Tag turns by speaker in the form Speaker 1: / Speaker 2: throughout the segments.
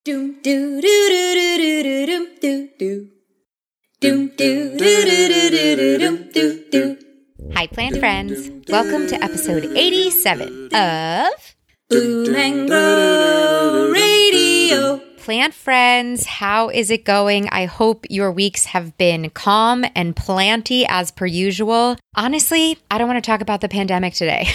Speaker 1: Doom doo doo doo doo doo doo doo doo. Doom doo doo doo doo doo doo doo doo.
Speaker 2: Hi, plant friends. Welcome to episode 87 of
Speaker 1: Bloom and Grow Radio.
Speaker 2: Plant friends. How is it going? I hope your weeks have been calm and planty as per usual. Honestly, I don't want to talk about the pandemic today.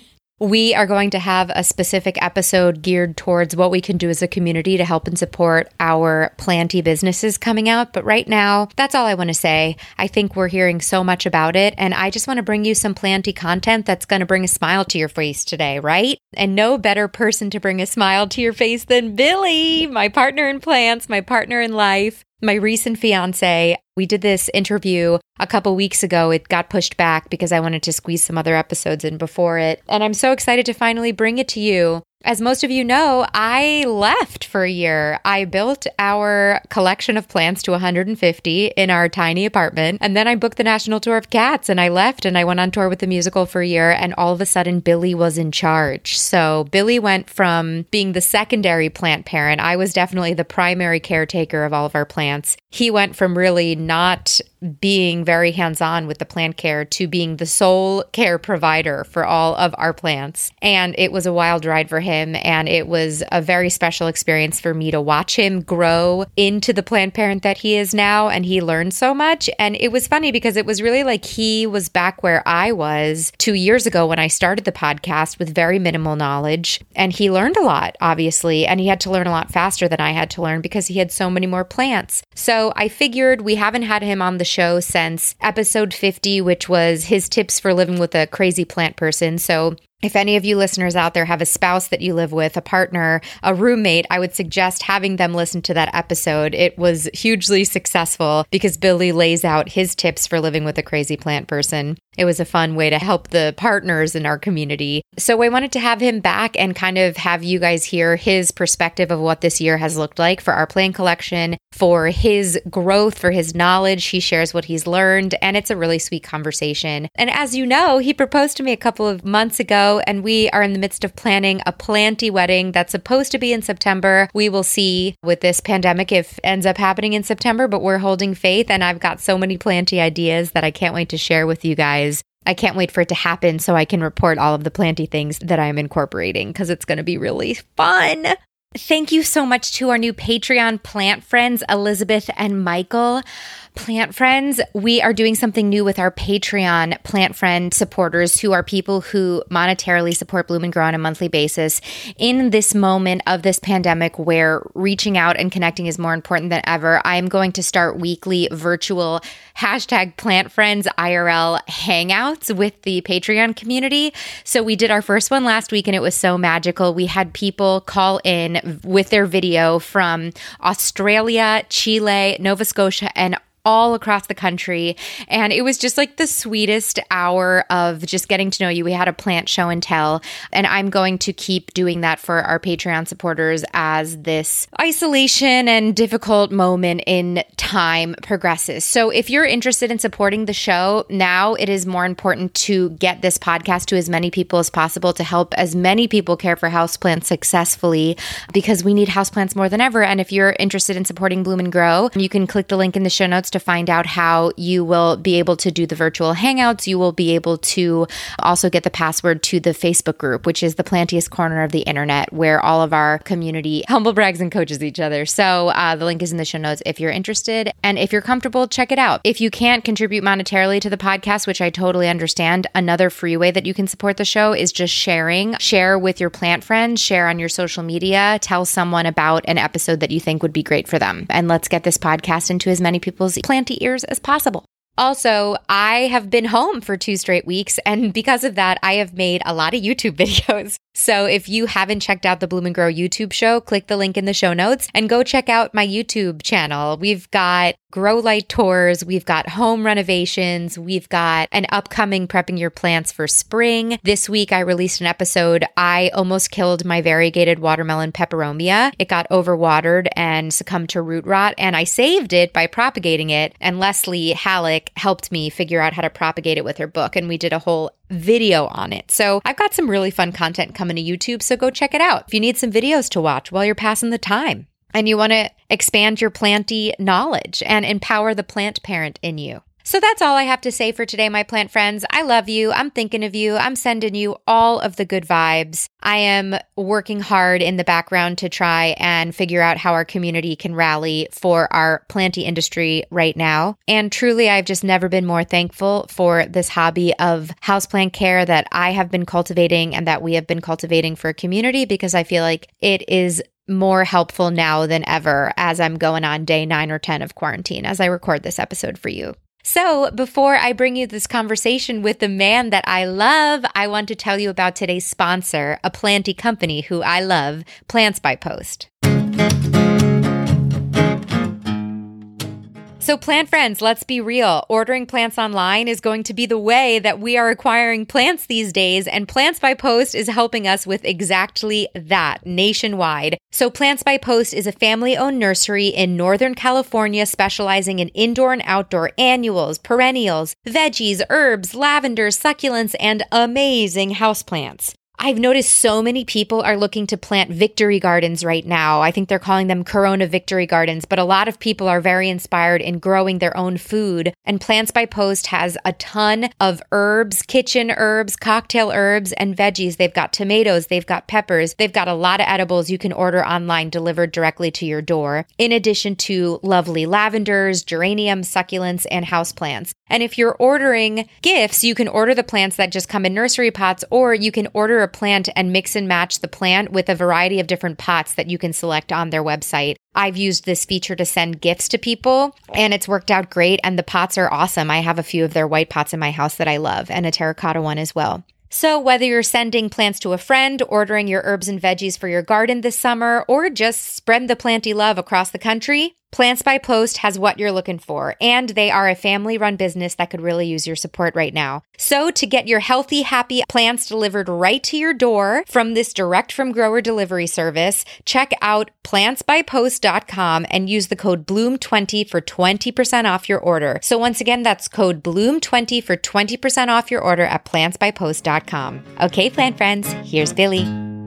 Speaker 2: We are going to have a specific episode geared towards what we can do as a community to help and support our planty businesses coming out. But right now, that's all I want to say. I think we're hearing so much about it, and I just want to bring you some planty content that's going to bring a smile to your face today, right? And no better person to bring a smile to your face than Billy, my partner in plants, my partner in life, my recent fiance. We did this interview a couple weeks ago. It got pushed back because I wanted to squeeze some other episodes in before it. And I'm so excited to finally bring it to you. As most of you know, I left for a year. I built our collection of plants to 150 in our tiny apartment. And then I booked the national tour of cats and I left and I went on tour with the musical for a year. And all of a sudden, Billy was in charge. So Billy went from being the secondary plant parent. I was definitely the primary caretaker of all of our plants. He went from really not being very hands-on with the plant care to being the sole care provider for all of our plants. And it was a wild ride for him. And it was a very special experience for me to watch him grow into the plant parent that he is now. And he learned so much. And it was funny because it was really like he was back where I was 2 years ago when I started the podcast with very minimal knowledge. And he learned a lot, obviously. And he had to learn a lot faster than I had to learn because he had so many more plants. So I figured we haven't had him on the show since episode 50, which was his tips for living with a crazy plant person. So if any of you listeners out there have a spouse that you live with, a partner, a roommate, I would suggest having them listen to that episode. It was hugely successful because Billy lays out his tips for living with a crazy plant person. It was a fun way to help the partners in our community. So I wanted to have him back and kind of have you guys hear his perspective of what this year has looked like for our plant collection, for his growth, for his knowledge. He shares what he's learned, and it's a really sweet conversation. And as you know, he proposed to me a couple of months ago, and we are in the midst of planning a planty wedding that's supposed to be in September. We will see with this pandemic if it ends up happening in September, but we're holding faith, and I've got so many planty ideas that I can't wait to share with you guys. I can't wait for it to happen so I can report all of the planty things that I'm incorporating because it's going to be really fun. Thank you so much to our new Patreon plant friends, Elizabeth and Michael. Plant friends, we are doing something new with our Patreon plant friend supporters who are people who monetarily support Bloom and Grow on a monthly basis. In this moment of this pandemic where reaching out and connecting is more important than ever, I'm going to start weekly virtual #PlantFriends IRL hangouts with the Patreon community. So we did our first one last week and it was so magical. We had people call in with their video from Australia, Chile, Nova Scotia, and all across the country. And it was just like the sweetest hour of just getting to know you. We had a plant show and tell, and I'm going to keep doing that for our Patreon supporters as this isolation and difficult moment in time progresses. So if you're interested in supporting the show, now it is more important to get this podcast to as many people as possible to help as many people care for houseplants successfully because we need houseplants more than ever. And if you're interested in supporting Bloom and Grow, you can click the link in the show notes to find out how you will be able to do the virtual hangouts. You will be able to also get the password to the Facebook group, which is the plantiest corner of the internet, where all of our community humble brags and coaches each other. So the link is in the show notes if you're interested. And if you're comfortable, check it out. If you can't contribute monetarily to the podcast, which I totally understand, another free way that you can support the show is just sharing. Share with your plant friends, share on your social media, tell someone about an episode that you think would be great for them. And let's get this podcast into as many people's planty ears as possible. Also, I have been home for 2 straight weeks, and because of that, I have made a lot of YouTube videos. So if you haven't checked out the Bloom and Grow YouTube show, click the link in the show notes and go check out my YouTube channel. We've got grow light tours, we've got home renovations, we've got an upcoming prepping your plants for spring. This week I released an episode. I almost killed my variegated watermelon peperomia. It got overwatered and succumbed to root rot, and I saved it by propagating it. And Leslie Halleck helped me figure out how to propagate it with her book, and we did a whole video on it. So I've got some really fun content coming to YouTube, so go check it out if you need some videos to watch while you're passing the time. and you want to expand your planty knowledge and empower the plant parent in you. So that's all I have to say for today, my plant friends. I love you. I'm thinking of you. I'm sending you all of the good vibes. I am working hard in the background to try and figure out how our community can rally for our planty industry right now. And truly, I've just never been more thankful for this hobby of houseplant care that I have been cultivating and that we have been cultivating for a community, because I feel like it is more helpful now than ever as I'm going on day 9 or 10 of quarantine as I record this episode for you. So before I bring you this conversation with the man that I love, I want to tell you about today's sponsor, a planty company who I love, Plants by Post. So plant friends, let's be real. Ordering plants online is going to be the way that we are acquiring plants these days, and Plants by Post is helping us with exactly that nationwide. So Plants by Post is a family-owned nursery in Northern California specializing in indoor and outdoor annuals, perennials, veggies, herbs, lavenders, succulents, and amazing houseplants. I've noticed so many people are looking to plant victory gardens right now. I think they're calling them Corona victory gardens, but a lot of people are very inspired in growing their own food. And Plants by Post has a ton of herbs, kitchen herbs, cocktail herbs, and veggies. They've got tomatoes, they've got peppers, they've got a lot of edibles you can order online delivered directly to your door, in addition to lovely lavenders, geraniums, succulents, and houseplants. And if you're ordering gifts, you can order the plants that just come in nursery pots, or you can order a plant and mix and match the plant with a variety of different pots that you can select on their website. I've used this feature to send gifts to people, and it's worked out great, and the pots are awesome. I have a few of their white pots in my house that I love, and a terracotta one as well. So whether you're sending plants to a friend, ordering your herbs and veggies for your garden this summer, or just spread the planty love across the country, Plants by Post has what you're looking for, and they are a family-run business that could really use your support right now. So to get your healthy, happy plants delivered right to your door from this direct-from-grower delivery service, check out plantsbypost.com and use the code BLOOM20 for 20% off your order. So once again, that's code BLOOM20 for 20% off your order at plantsbypost.com. Okay, plant friends, here's Billy.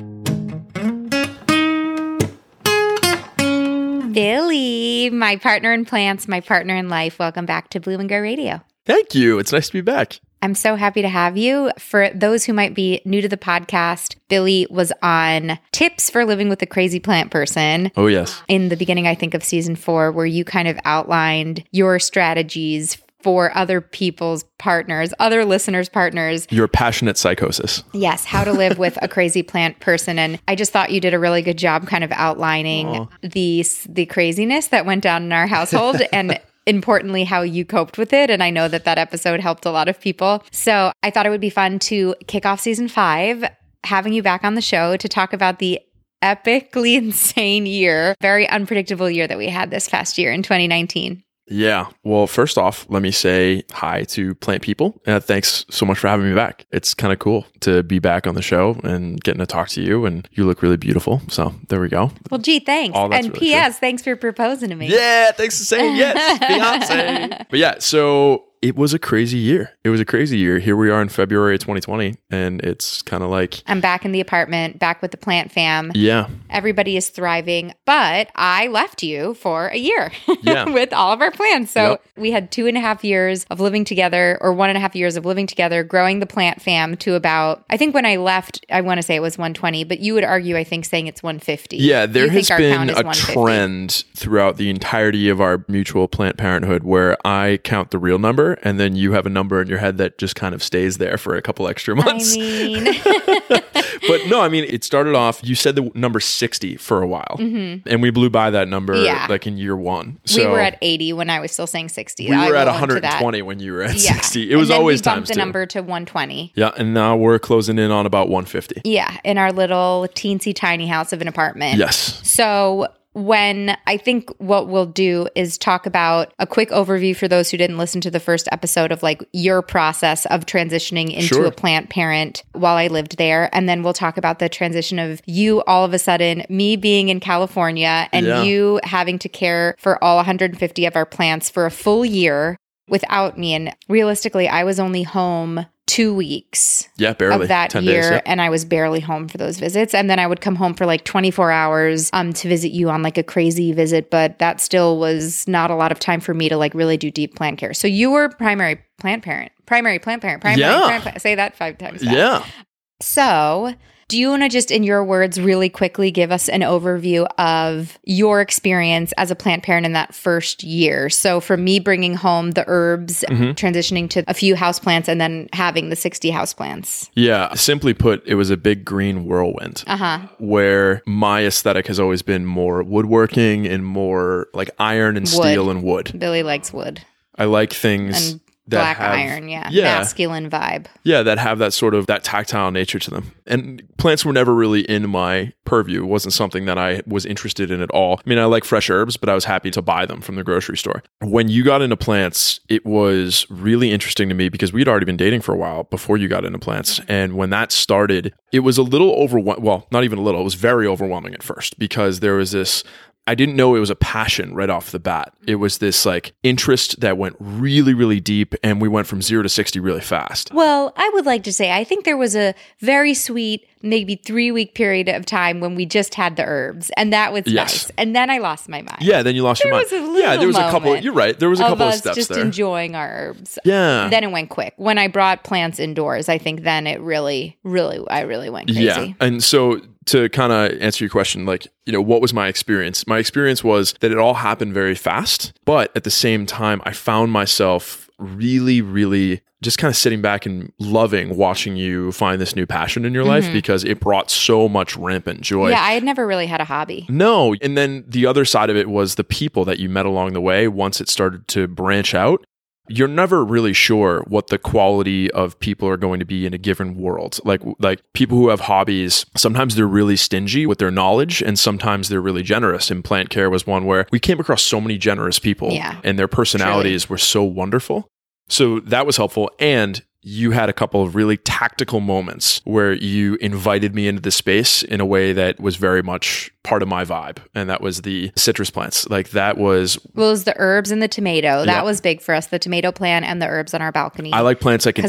Speaker 2: Billy, my partner in plants, my partner in life. Welcome back to Bloom and Grow Radio.
Speaker 3: Thank you. It's nice to be back.
Speaker 2: I'm so happy to have you. For those who might be new to the podcast, Billy was on Tips for Living with a Crazy Plant Person.
Speaker 3: Oh, yes.
Speaker 2: In the beginning, I think, of season 4, where you kind of outlined your strategies for other people's partners, other listeners' partners.
Speaker 3: Your passionate psychosis.
Speaker 2: Yes, how to live with a crazy plant person. And I just thought you did a really good job kind of outlining the craziness that went down in our household and importantly, how you coped with it. And I know that episode helped a lot of people. So I thought it would be fun to kick off season 5, having you back on the show to talk about the epically insane year, very unpredictable year that we had this past year in 2019.
Speaker 3: Yeah. Well, first off, let me say hi to plant people. Thanks so much for having me back. It's kind of cool to be back on the show and getting to talk to you, and you look really beautiful. So there we go.
Speaker 2: Well, gee, thanks. And really P.S., thanks for proposing to me.
Speaker 3: Yeah, thanks for saying yes, Beyonce. But yeah, so it was a crazy year. Here we are in February of 2020, and it's kind of like...
Speaker 2: I'm back in the apartment, back with the plant fam.
Speaker 3: Yeah.
Speaker 2: Everybody is thriving, but I left you for a year with all of our plants. So we had 2.5 years of living together, or 1.5 years of living together, growing the plant fam to about, I think when I left, I want to say it was 120, but you would argue, I think, saying it's 150.
Speaker 3: Yeah, there has been a trend throughout the entirety of our mutual plant parenthood where I count the real number, and then you have a number in your head that just kind of stays there for a couple extra months. But no, I mean, it started off, you said the number 60 for a while, and we blew by that number like in year 1. So
Speaker 2: we were at 80 when I was still saying 60.
Speaker 3: We were at 120 when you were at 60. It was always times 2.
Speaker 2: The number to 120.
Speaker 3: Yeah, and now we're closing in on about 150.
Speaker 2: Yeah, in our little teensy tiny house of an apartment.
Speaker 3: Yes.
Speaker 2: So when I think what we'll do is talk about a quick overview for those who didn't listen to the first episode of like your process of transitioning into a plant parent while I lived there. And then we'll talk about the transition of you all of a sudden, me being in California and you having to care for all 150 of our plants for a full year without me. And realistically, I was only home 2 weeks
Speaker 3: barely,
Speaker 2: of that
Speaker 3: 10
Speaker 2: year.
Speaker 3: days,
Speaker 2: And I was barely home for those visits. And then I would come home for like 24 hours to visit you on like a crazy visit. But that still was not a lot of time for me to like really do deep plant care. So you were primary plant parent. Say that 5 times fast.
Speaker 3: Yeah.
Speaker 2: So do you want to just, in your words, really quickly give us an overview of your experience as a plant parent in that first year? So for me, bringing home the herbs, transitioning to a few houseplants, and then having the 60 houseplants.
Speaker 3: Yeah. Simply put, it was a big green whirlwind where my aesthetic has always been more woodworking and more like iron and steel and wood.
Speaker 2: Billy likes wood.
Speaker 3: I like things
Speaker 2: and
Speaker 3: that
Speaker 2: black
Speaker 3: have,
Speaker 2: iron, masculine vibe.
Speaker 3: Yeah, that have that sort of that tactile nature to them. And plants were never really in my purview. It wasn't something that I was interested in at all. I mean, I like fresh herbs, but I was happy to buy them from the grocery store. When you got into plants, it was really interesting to me because we'd already been dating for a while before you got into plants. And when that started, it was a little overwhelming. Well, not even a little. It was very overwhelming at first because there was this I didn't know it was a passion right off the bat. It was this like interest that went really, really deep, and we went from 0 to 60 really fast.
Speaker 2: Well, I would like to say, I think there was a very sweet, maybe 3-week period of time when we just had the herbs, and that was nice. And then I lost my mind.
Speaker 3: Yeah, then you lost your mind.
Speaker 2: There was a little
Speaker 3: there was a couple. You're right. There was a couple of steps
Speaker 2: just
Speaker 3: there.
Speaker 2: enjoying our herbs.
Speaker 3: Yeah.
Speaker 2: Then it went quick. When I brought plants indoors, I think then it really, I really went crazy.
Speaker 3: Yeah, and so to kind of answer your question, like, what was my experience? My experience was that it all happened very fast, but at the same time, I found myself really, really just kind of sitting back and loving watching you find this new passion in your life because it brought so much rampant joy.
Speaker 2: Yeah, I had never really had a hobby.
Speaker 3: No. And then the other side of it was the people that you met along the way once it started to branch out. You're never really sure what the quality of people are going to be in a given world. Like people who have hobbies, sometimes they're really stingy with their knowledge and sometimes they're really generous. And plant care was one where we came across so many generous people and their personalities were so wonderful. So that was helpful. And you had a couple of really tactical moments where you invited me into the space in a way that was very much part of my vibe. And that was the citrus plants. Like that was...
Speaker 2: Well, it was the herbs and the tomato. That was big for us, the tomato plant and the herbs on our balcony.
Speaker 3: I like plants I can eat.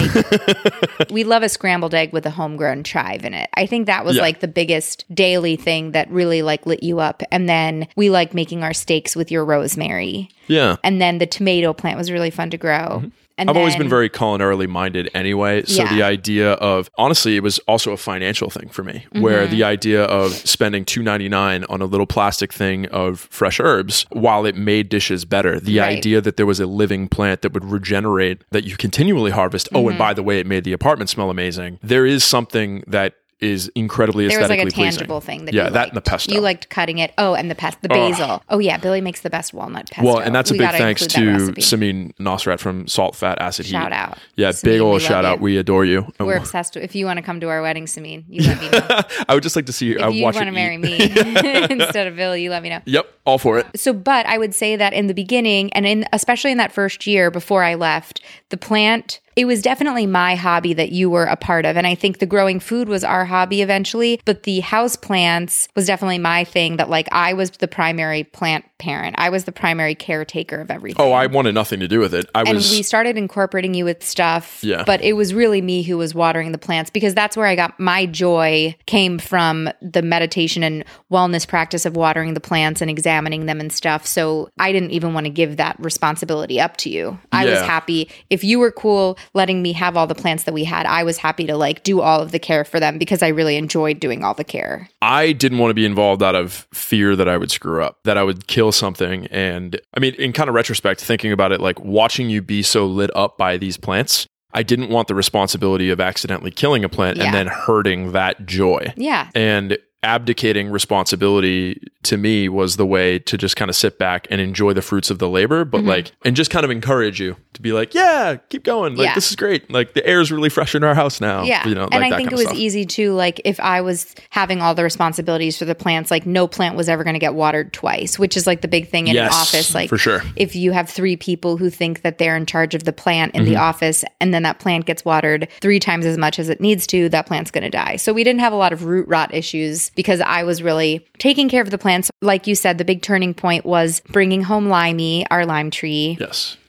Speaker 2: Because we love a scrambled egg with a homegrown chive in it. I think that was like the biggest daily thing that really like lit you up. And then we like making our steaks with your rosemary.
Speaker 3: Yeah.
Speaker 2: And then the tomato plant was really fun to grow. And
Speaker 3: I've always been very culinarily minded anyway. So the idea of, honestly, it was also a financial thing for me, where the idea of spending $2.99 on a little plastic thing of fresh herbs, while it made dishes better, the idea that there was a living plant that would regenerate, that you continually harvest. Oh, and by the way, it made the apartment smell amazing. There is something that is incredibly aesthetically pleasing.
Speaker 2: There was like a tangible thing that you liked.
Speaker 3: That and the pesto.
Speaker 2: You liked cutting it. Oh, and the basil. Oh yeah, Billy makes the best walnut pesto.
Speaker 3: Well, and that's a big thanks to Samin Nosrat from Salt, Fat, Acid, Heat.
Speaker 2: Shout out.
Speaker 3: Yeah,
Speaker 2: Samin,
Speaker 3: big old shout out. We adore you.
Speaker 2: We're obsessed. If you want to come to our wedding, Samin, you let me know.
Speaker 3: I would just like to see you.
Speaker 2: If you want to marry me instead of Billy, you let me know.
Speaker 3: Yep, all for it.
Speaker 2: So, but I would say that in the beginning, and especially in that first year before I left, the plant... It was definitely my hobby that you were a part of. And I think the growing food was our hobby eventually, but the house plants was definitely my thing that like I was the primary plant parent. I was the primary caretaker of everything.
Speaker 3: Oh, I wanted nothing to do with it.
Speaker 2: And we started incorporating you with stuff, but it was really me who was watering the plants because that's where I got my joy came from, the meditation and wellness practice of watering the plants and examining them and stuff. So I didn't even want to give that responsibility up to you. I was happy. If you were cool letting me have all the plants that we had, I was happy to like do all of the care for them because I really enjoyed doing all the care.
Speaker 3: I didn't want to be involved out of fear that I would screw up, that I would kill something. And I mean, in kind of retrospect, thinking about it, like watching you be so lit up by these plants, I didn't want the responsibility of accidentally killing a plant and then hurting that joy.
Speaker 2: Yeah.
Speaker 3: And abdicating responsibility to me was the way to just kind of sit back and enjoy the fruits of the labor, but like, and just kind of encourage you to be like, yeah, keep going. Like, this is great. Like the air is really fresh in our house now.
Speaker 2: Yeah. And I think it was easy too. Like if I was having all the responsibilities for the plants, like no plant was ever going to get watered twice, which is like the big thing in an office. Like
Speaker 3: for sure.
Speaker 2: If you have 3 people who think that they're in charge of the plant in the office and then that plant gets watered 3 times as much as it needs to, that plant's going to die. So we didn't have a lot of root rot issues because I was really taking care of the plants. Like you said, the big turning point was bringing home Limey, our lime tree.
Speaker 3: Yes.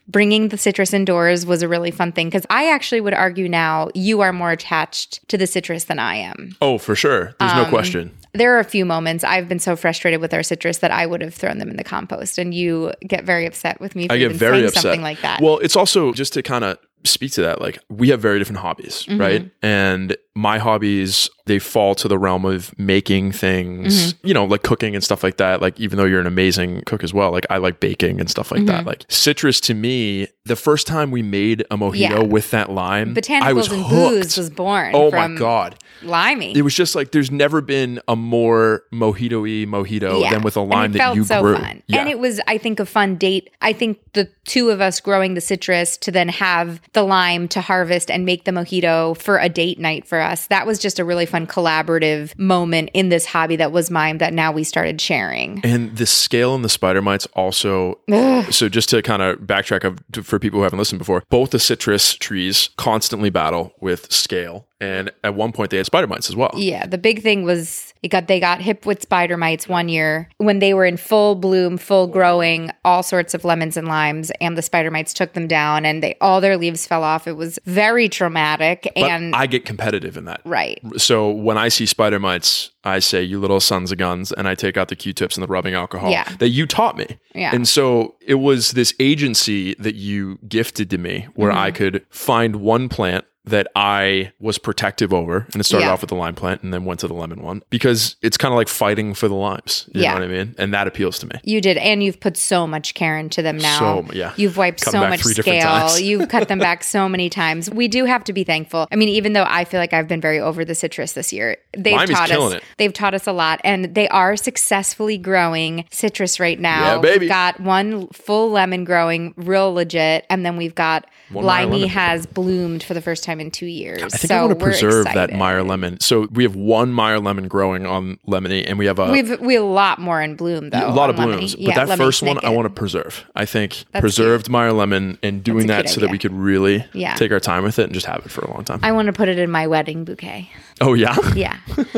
Speaker 2: bringing the citrus indoors was a really fun thing because I actually would argue now you are more attached to the citrus than I am.
Speaker 3: Oh, for sure. There's no question.
Speaker 2: There are a few moments I've been so frustrated with our citrus that I would have thrown them in the compost, and you get very upset with me for even saying something like that.
Speaker 3: Well, it's also just to kind of speak to that, like we have very different hobbies, right? And my hobbies, they fall to the realm of making things, you know, like cooking and stuff like that. Like, even though you're an amazing cook as well, like I like baking and stuff like that. Like citrus to me, the first time we made a mojito with that lime,
Speaker 2: Botanicals
Speaker 3: I was
Speaker 2: and
Speaker 3: hooked.
Speaker 2: Booze was born.
Speaker 3: Oh my God.
Speaker 2: Limey.
Speaker 3: It was just like, there's never been a more mojito-y mojito than with a lime that you grew.
Speaker 2: Fun. Yeah. And it was, I think, a fun date. I think the two of us growing the citrus to then have the lime to harvest and make the mojito for a date night for us. That was just a really fun collaborative moment in this hobby that was mine that now we started sharing.
Speaker 3: And the scale and the spider mites also. So just to kind of backtrack for people who haven't listened before, both the citrus trees constantly battle with scale. And at one point they had spider mites as well.
Speaker 2: Yeah. The big thing was they got hip with spider mites one year when they were in full bloom, full growing, all sorts of lemons and limes, and the spider mites took them down and all their leaves fell off. It was very traumatic.
Speaker 3: But
Speaker 2: and
Speaker 3: I get competitive in that.
Speaker 2: Right.
Speaker 3: So when I see spider mites, I say, you little sons of guns, and I take out the Q-tips and the rubbing alcohol that you taught me.
Speaker 2: Yeah.
Speaker 3: And so it was this agency that you gifted to me where I could find one plant that I was protective over. And it started off with the lime plant and then went to the lemon one because it's kind of like fighting for the limes. You know what I mean? And that appeals to me.
Speaker 2: You did. And you've put so much care into them now. You've wiped so much scale. You've cut them back so many times. We do have to be thankful. I mean, even though I feel like I've been very over the citrus this year, they've taught us a lot, and they are successfully growing citrus right now.
Speaker 3: Yeah, baby.
Speaker 2: We've got one full lemon growing real legit, and then we've got Limey has bloomed for the first time in 2 years.
Speaker 3: I think I want to preserve that Meyer lemon. So we have one Meyer lemon growing on Lemony, and we have a
Speaker 2: lot more in bloom though.
Speaker 3: A lot of blooms, but that first one I want to preserve. I think preserved Meyer lemon and doing that so that we could really take our time with it and just have it for a long time.
Speaker 2: I want to put it in my wedding bouquet.
Speaker 3: Oh yeah?
Speaker 2: Yeah.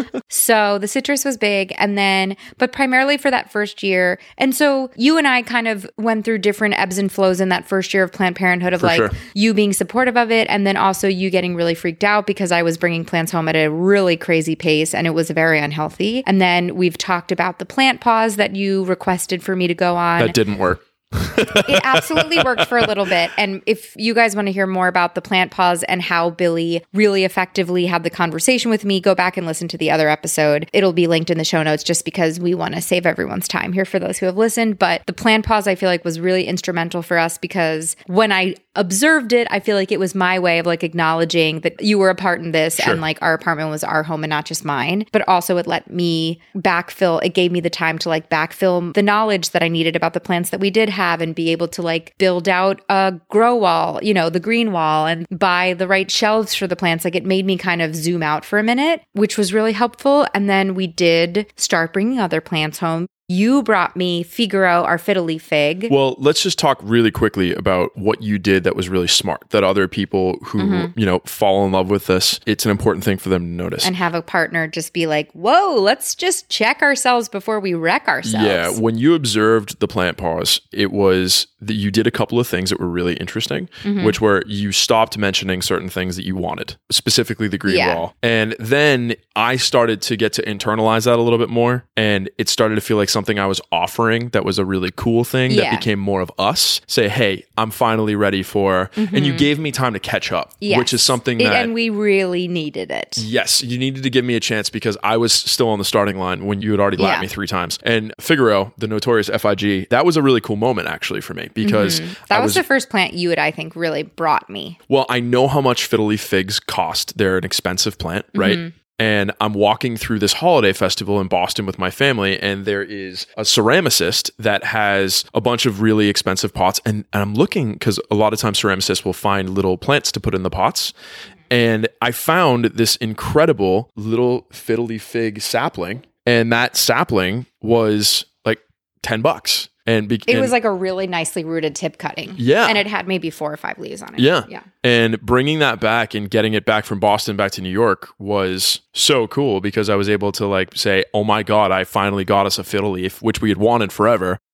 Speaker 2: So the citrus was big, but primarily for that first year. And so you and I kind of went through different ebbs and flows in that first year of Planned Parenthood of you being supportive of it, and then also you getting really freaked out because I was bringing plants home at a really crazy pace and it was very unhealthy. And then we've talked about the plant pause that you requested for me to go on.
Speaker 3: That didn't work.
Speaker 2: It absolutely worked for a little bit. And if you guys want to hear more about the plant pause and how Billy really effectively had the conversation with me, go back and listen to the other episode. It'll be linked in the show notes just because we want to save everyone's time here for those who have listened. But the plant pause, I feel like, was really instrumental for us because when I observed it, I feel like it was my way of like acknowledging that you were a part in this and like our apartment was our home and not just mine. But also it let me backfill. It gave me the time to like backfill the knowledge that I needed about the plants that we did have and be able to like build out a grow wall, the green wall, and buy the right shelves for the plants. Like it made me kind of zoom out for a minute, which was really helpful. And then we did start bringing other plants home. You brought me Figaro, our fiddle leaf fig.
Speaker 3: Well, let's just talk really quickly about what you did that was really smart, that other people who, fall in love with this, it's an important thing for them to notice.
Speaker 2: And have a partner just be like, whoa, let's just check ourselves before we wreck ourselves.
Speaker 3: Yeah, when you observed the plant pause, it was that you did a couple of things that were really interesting, which were you stopped mentioning certain things that you wanted, specifically the green wall. And then I started to get to internalize that a little bit more, and it started to feel like something I was offering that was a really cool thing that became more of us. Say, hey, I'm finally ready for, and you gave me time to catch up, which is something
Speaker 2: and we really needed it.
Speaker 3: Yes, you needed to give me a chance because I was still on the starting line when you had already lapped me 3 times. And Figaro, the notorious FIG, that was a really cool moment actually for me because
Speaker 2: that was the first plant you had, I think, really brought me.
Speaker 3: Well, I know how much fiddle leaf figs cost. They're an expensive plant, right? And I'm walking through this holiday festival in Boston with my family, and there is a ceramicist that has a bunch of really expensive pots. And I'm looking, because a lot of times ceramicists will find little plants to put in the pots. And I found this incredible little fiddle leaf fig sapling, and that sapling was like $10. And
Speaker 2: it was like a really nicely rooted tip cutting.
Speaker 3: Yeah.
Speaker 2: And it had maybe 4 or 5 leaves on it.
Speaker 3: Yeah. And bringing that back and getting it back from Boston back to New York was so cool because I was able to like say, oh my God, I finally got us a fiddle leaf, which we had wanted forever.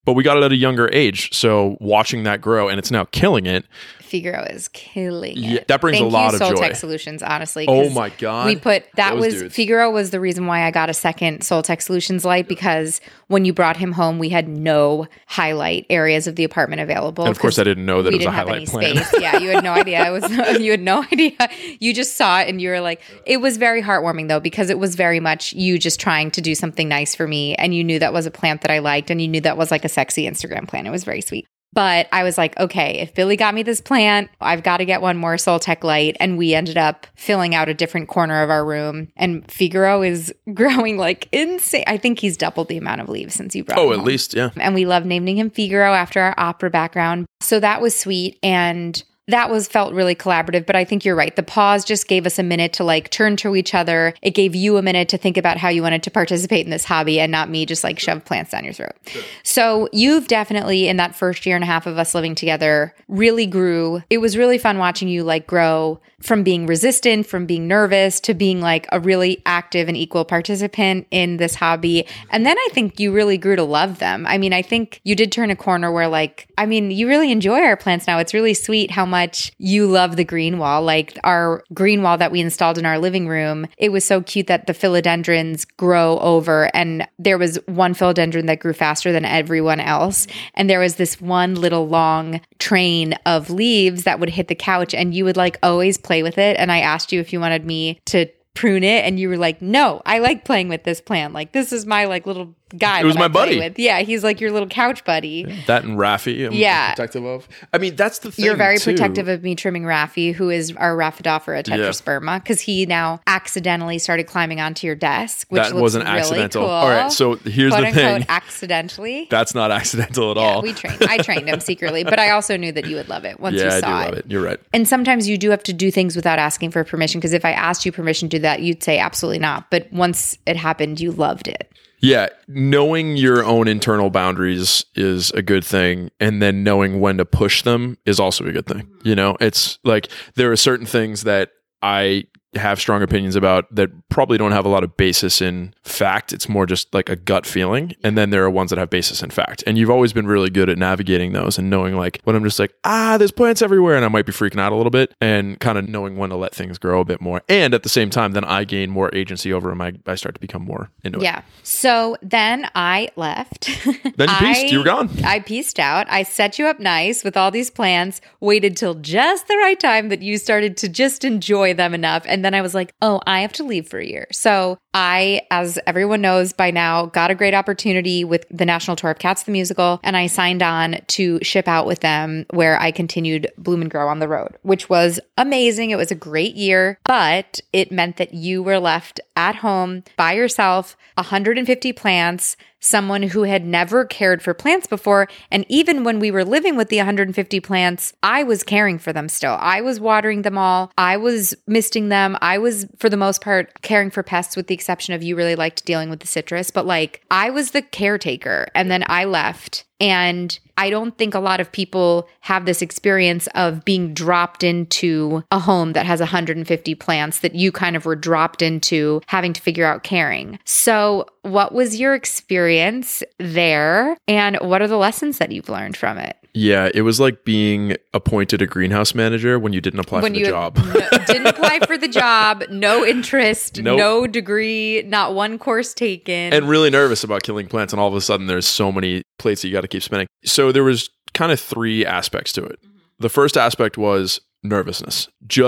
Speaker 3: But we got it at a younger age. So watching that grow, and it's now killing it.
Speaker 2: Figaro is killing it.
Speaker 3: Yeah, that brings a lot of joy.
Speaker 2: Soltech Solutions, honestly.
Speaker 3: Oh my God.
Speaker 2: We put, Figaro was the reason why I got a second Soltech Solutions light, because when you brought him home, we had no highlight areas of the apartment available.
Speaker 3: And of course I didn't know that it was a highlight plan.
Speaker 2: Yeah, you had no idea. You had no idea. You just saw it and you were like, it was very heartwarming though, because it was very much you just trying to do something nice for me. And you knew that was a plant that I liked, and you knew that was like a sexy Instagram plant. It was very sweet. But I was like, okay, if Billy got me this plant, I've got to get one more Soltech light. And we ended up filling out a different corner of our room. And Figaro is growing like insane. I think he's doubled the amount of leaves since you brought him home.
Speaker 3: At least, yeah.
Speaker 2: And we love naming him Figaro after our opera background. So that was sweet. And that felt really collaborative, but I think you're right. The pause just gave us a minute to like turn to each other. It gave you a minute to think about how you wanted to participate in this hobby, and not me just like shove plants down your throat. Sure. So you've definitely, in that first year and a half of us living together, really grew. It was really fun watching you like grow from being resistant, from being nervous, to being like a really active and equal participant in this hobby. And then I think you really grew to love them. I mean, I think you did turn a corner where you really enjoy our plants now. It's really sweet how much you love the green wall. Like our green wall that we installed in our living room, it was so cute that the philodendrons grow over, and there was one philodendron that grew faster than everyone else. And there was this one little long train of leaves that would hit the couch, and you would like always play with it. And I asked you if you wanted me to prune it, and you were like, no, I like playing with this plant. Like, this is my like little guy.
Speaker 3: It was my buddy.
Speaker 2: With. Yeah, he's like your little couch buddy.
Speaker 3: Yeah, that and Raffi, I'm protective of. I mean, that's the thing.
Speaker 2: You're very protective of me trimming Raffi, who is our Rhaphidophora tetrasperma, because he now accidentally started climbing onto your desk, which
Speaker 3: that
Speaker 2: looks
Speaker 3: wasn't
Speaker 2: really
Speaker 3: accidental.
Speaker 2: Cool.
Speaker 3: All right, so here's
Speaker 2: Quote,
Speaker 3: the thing.
Speaker 2: unquote, accidentally.
Speaker 3: That's not accidental at all.
Speaker 2: I trained him secretly, but I also knew that you would love it once you saw it.
Speaker 3: I do love it. You're right.
Speaker 2: And sometimes you do have to do things without asking for permission, because if I asked you permission to do that, you'd say absolutely not. But once it happened, you loved it.
Speaker 3: Yeah, knowing your own internal boundaries is a good thing, and then knowing when to push them is also a good thing. You know, it's like there are certain things that I have strong opinions about that probably don't have a lot of basis in fact. It's more just like a gut feeling. And then there are ones that have basis in fact. And you've always been really good at navigating those and knowing like when I'm just like, there's plants everywhere, and I might be freaking out a little bit, and kind of knowing when to let things grow a bit more. And at the same time, then I gain more agency over them. I start to become more into it.
Speaker 2: Yeah. So then I left.
Speaker 3: Then you pieced. You were gone.
Speaker 2: I pieced out. I set you up nice with all these plants, waited till just the right time that you started to just enjoy them enough. And then I was like, oh, I have to leave for a year. So I, as everyone knows by now, got a great opportunity with the National Tour of Cats, the musical, and I signed on to ship out with them, where I continued Bloom and Grow on the road, which was amazing. It was a great year, but it meant that you were left at home by yourself, 150 plants, someone who had never cared for plants before. And even when we were living with the 150 plants, I was caring for them still. I was watering them all. I was misting them. I was, for the most part, caring for pests, with the exception of you really liked dealing with the citrus. But like, I was the caretaker, and then I left. And I don't think a lot of people have this experience of being dropped into a home that has 150 plants that you kind of were dropped into having to figure out caring. So what was your experience there, and what are the lessons that you've learned from it?
Speaker 3: Yeah, it was like being appointed a greenhouse manager when you didn't apply for the job.
Speaker 2: Didn't apply for the job, no interest, no degree, not one course taken.
Speaker 3: And really nervous about killing plants, and all of a sudden there's so many plates that you got to keep spinning. So there was kind of three aspects to it. The first aspect was nervousness.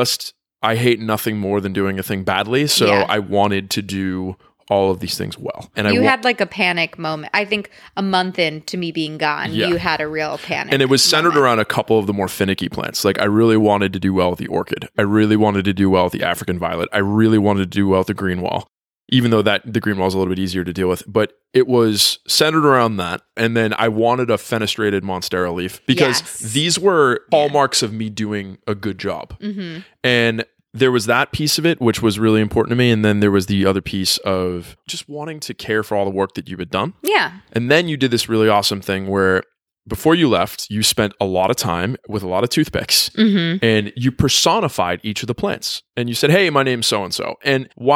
Speaker 3: I hate nothing more than doing a thing badly, so I wanted to do all of these things well. And
Speaker 2: you had like a panic moment. I think a month into me being gone, you had a real panic.
Speaker 3: And it was centered around a couple of the more finicky plants. Like I really wanted to do well with the orchid. I really wanted to do well with the African violet. I really wanted to do well with the green wall, even though the green wall is a little bit easier to deal with. But it was centered around that. And then I wanted a fenestrated monstera leaf, because these were hallmarks of me doing a good job. Mm-hmm. And there was that piece of it, which was really important to me. And then there was the other piece of just wanting to care for all the work that you had done.
Speaker 2: Yeah.
Speaker 3: And then you did this really awesome thing where before you left, you spent a lot of time with a lot of toothpicks, and you personified each of the plants. And you said, hey, my name's so-and-so. And while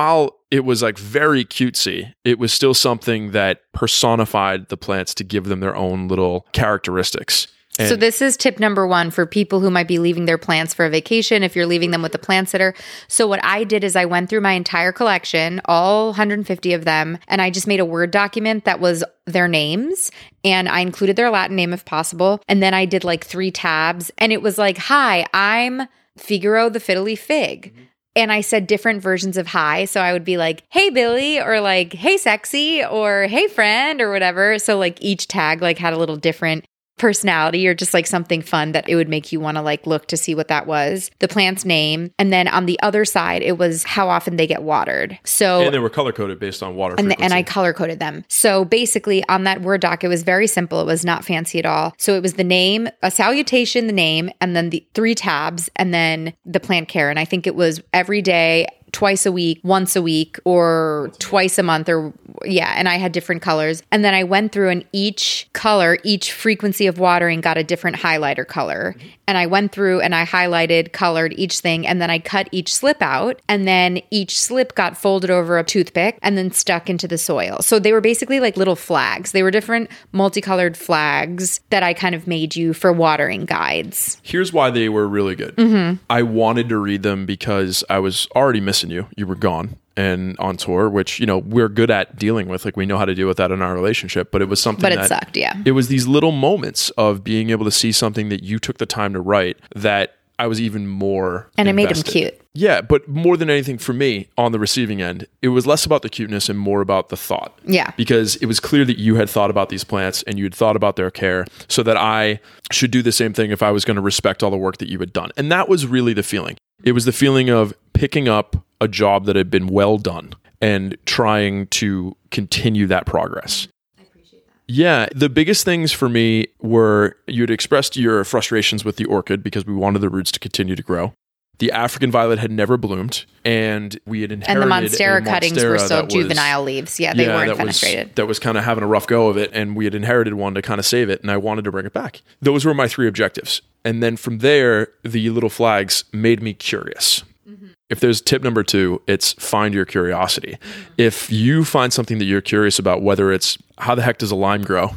Speaker 3: it was like very cutesy, it was still something that personified the plants to give them their own little characteristics.
Speaker 2: So this is tip number 1 for people who might be leaving their plants for a vacation, if you're leaving them with a plant sitter. So what I did is I went through my entire collection, all 150 of them, and I just made a Word document that was their names, and I included their Latin name if possible. And then I did like 3 tabs, and it was like, hi, I'm Figaro the Fiddly Fig. And I said different versions of hi. So I would be like, hey, Billy, or like, hey, sexy, or hey, friend, or whatever. So like each tag like had a little different personality or just like something fun that it would make you want to like look to see what that was, the plant's name. And then on the other side, it was how often they get watered. So,
Speaker 3: and they were color coded based on water frequency.
Speaker 2: And I color coded them. So basically on that Word doc, it was very simple. It was not fancy at all. So it was the name, a salutation, the name, and then the 3 tabs, and then the plant care. And I think it was every day, twice a week, once a week, or twice a month, or and I had different colors. And then I went through, and each color, each frequency of watering got a different highlighter color. And I went through and I highlighted, colored each thing, and then I cut each slip out, and then each slip got folded over a toothpick and then stuck into the soil. So they were basically like little flags. They were different multicolored flags that I kind of made you for watering guides.
Speaker 3: Here's why they were really good. I wanted to read them because I was already missing you. You were gone and on tour, which, we're good at dealing with. Like, we know how to deal with that in our relationship, but it was something
Speaker 2: it sucked, yeah.
Speaker 3: It was these little moments of being able to see something that you took the time to write that I was even more
Speaker 2: And
Speaker 3: invested.
Speaker 2: It made him cute.
Speaker 3: Yeah, but more than anything for me on the receiving end, it was less about the cuteness and more about the thought.
Speaker 2: Yeah.
Speaker 3: Because it was clear that you had thought about these plants and you had thought about their care, so that I should do the same thing if I was going to respect all the work that you had done. And that was really the feeling. It was the feeling of picking up a job that had been well done and trying to continue that progress. Yeah, the biggest things for me were you had expressed your frustrations with the orchid because we wanted the roots to continue to grow. The African violet had never bloomed, and we had inherited
Speaker 2: and the Monstera cuttings were still juvenile leaves. Yeah, they weren't fenestrated.
Speaker 3: That was kind of having a rough go of it, and we had inherited one to kind of save it, and I wanted to bring it back. Those were my 3 objectives. And then from there, the little flags made me curious. If there's tip number 2, it's find your curiosity. If you find something that you're curious about, whether it's how the heck does a lime grow,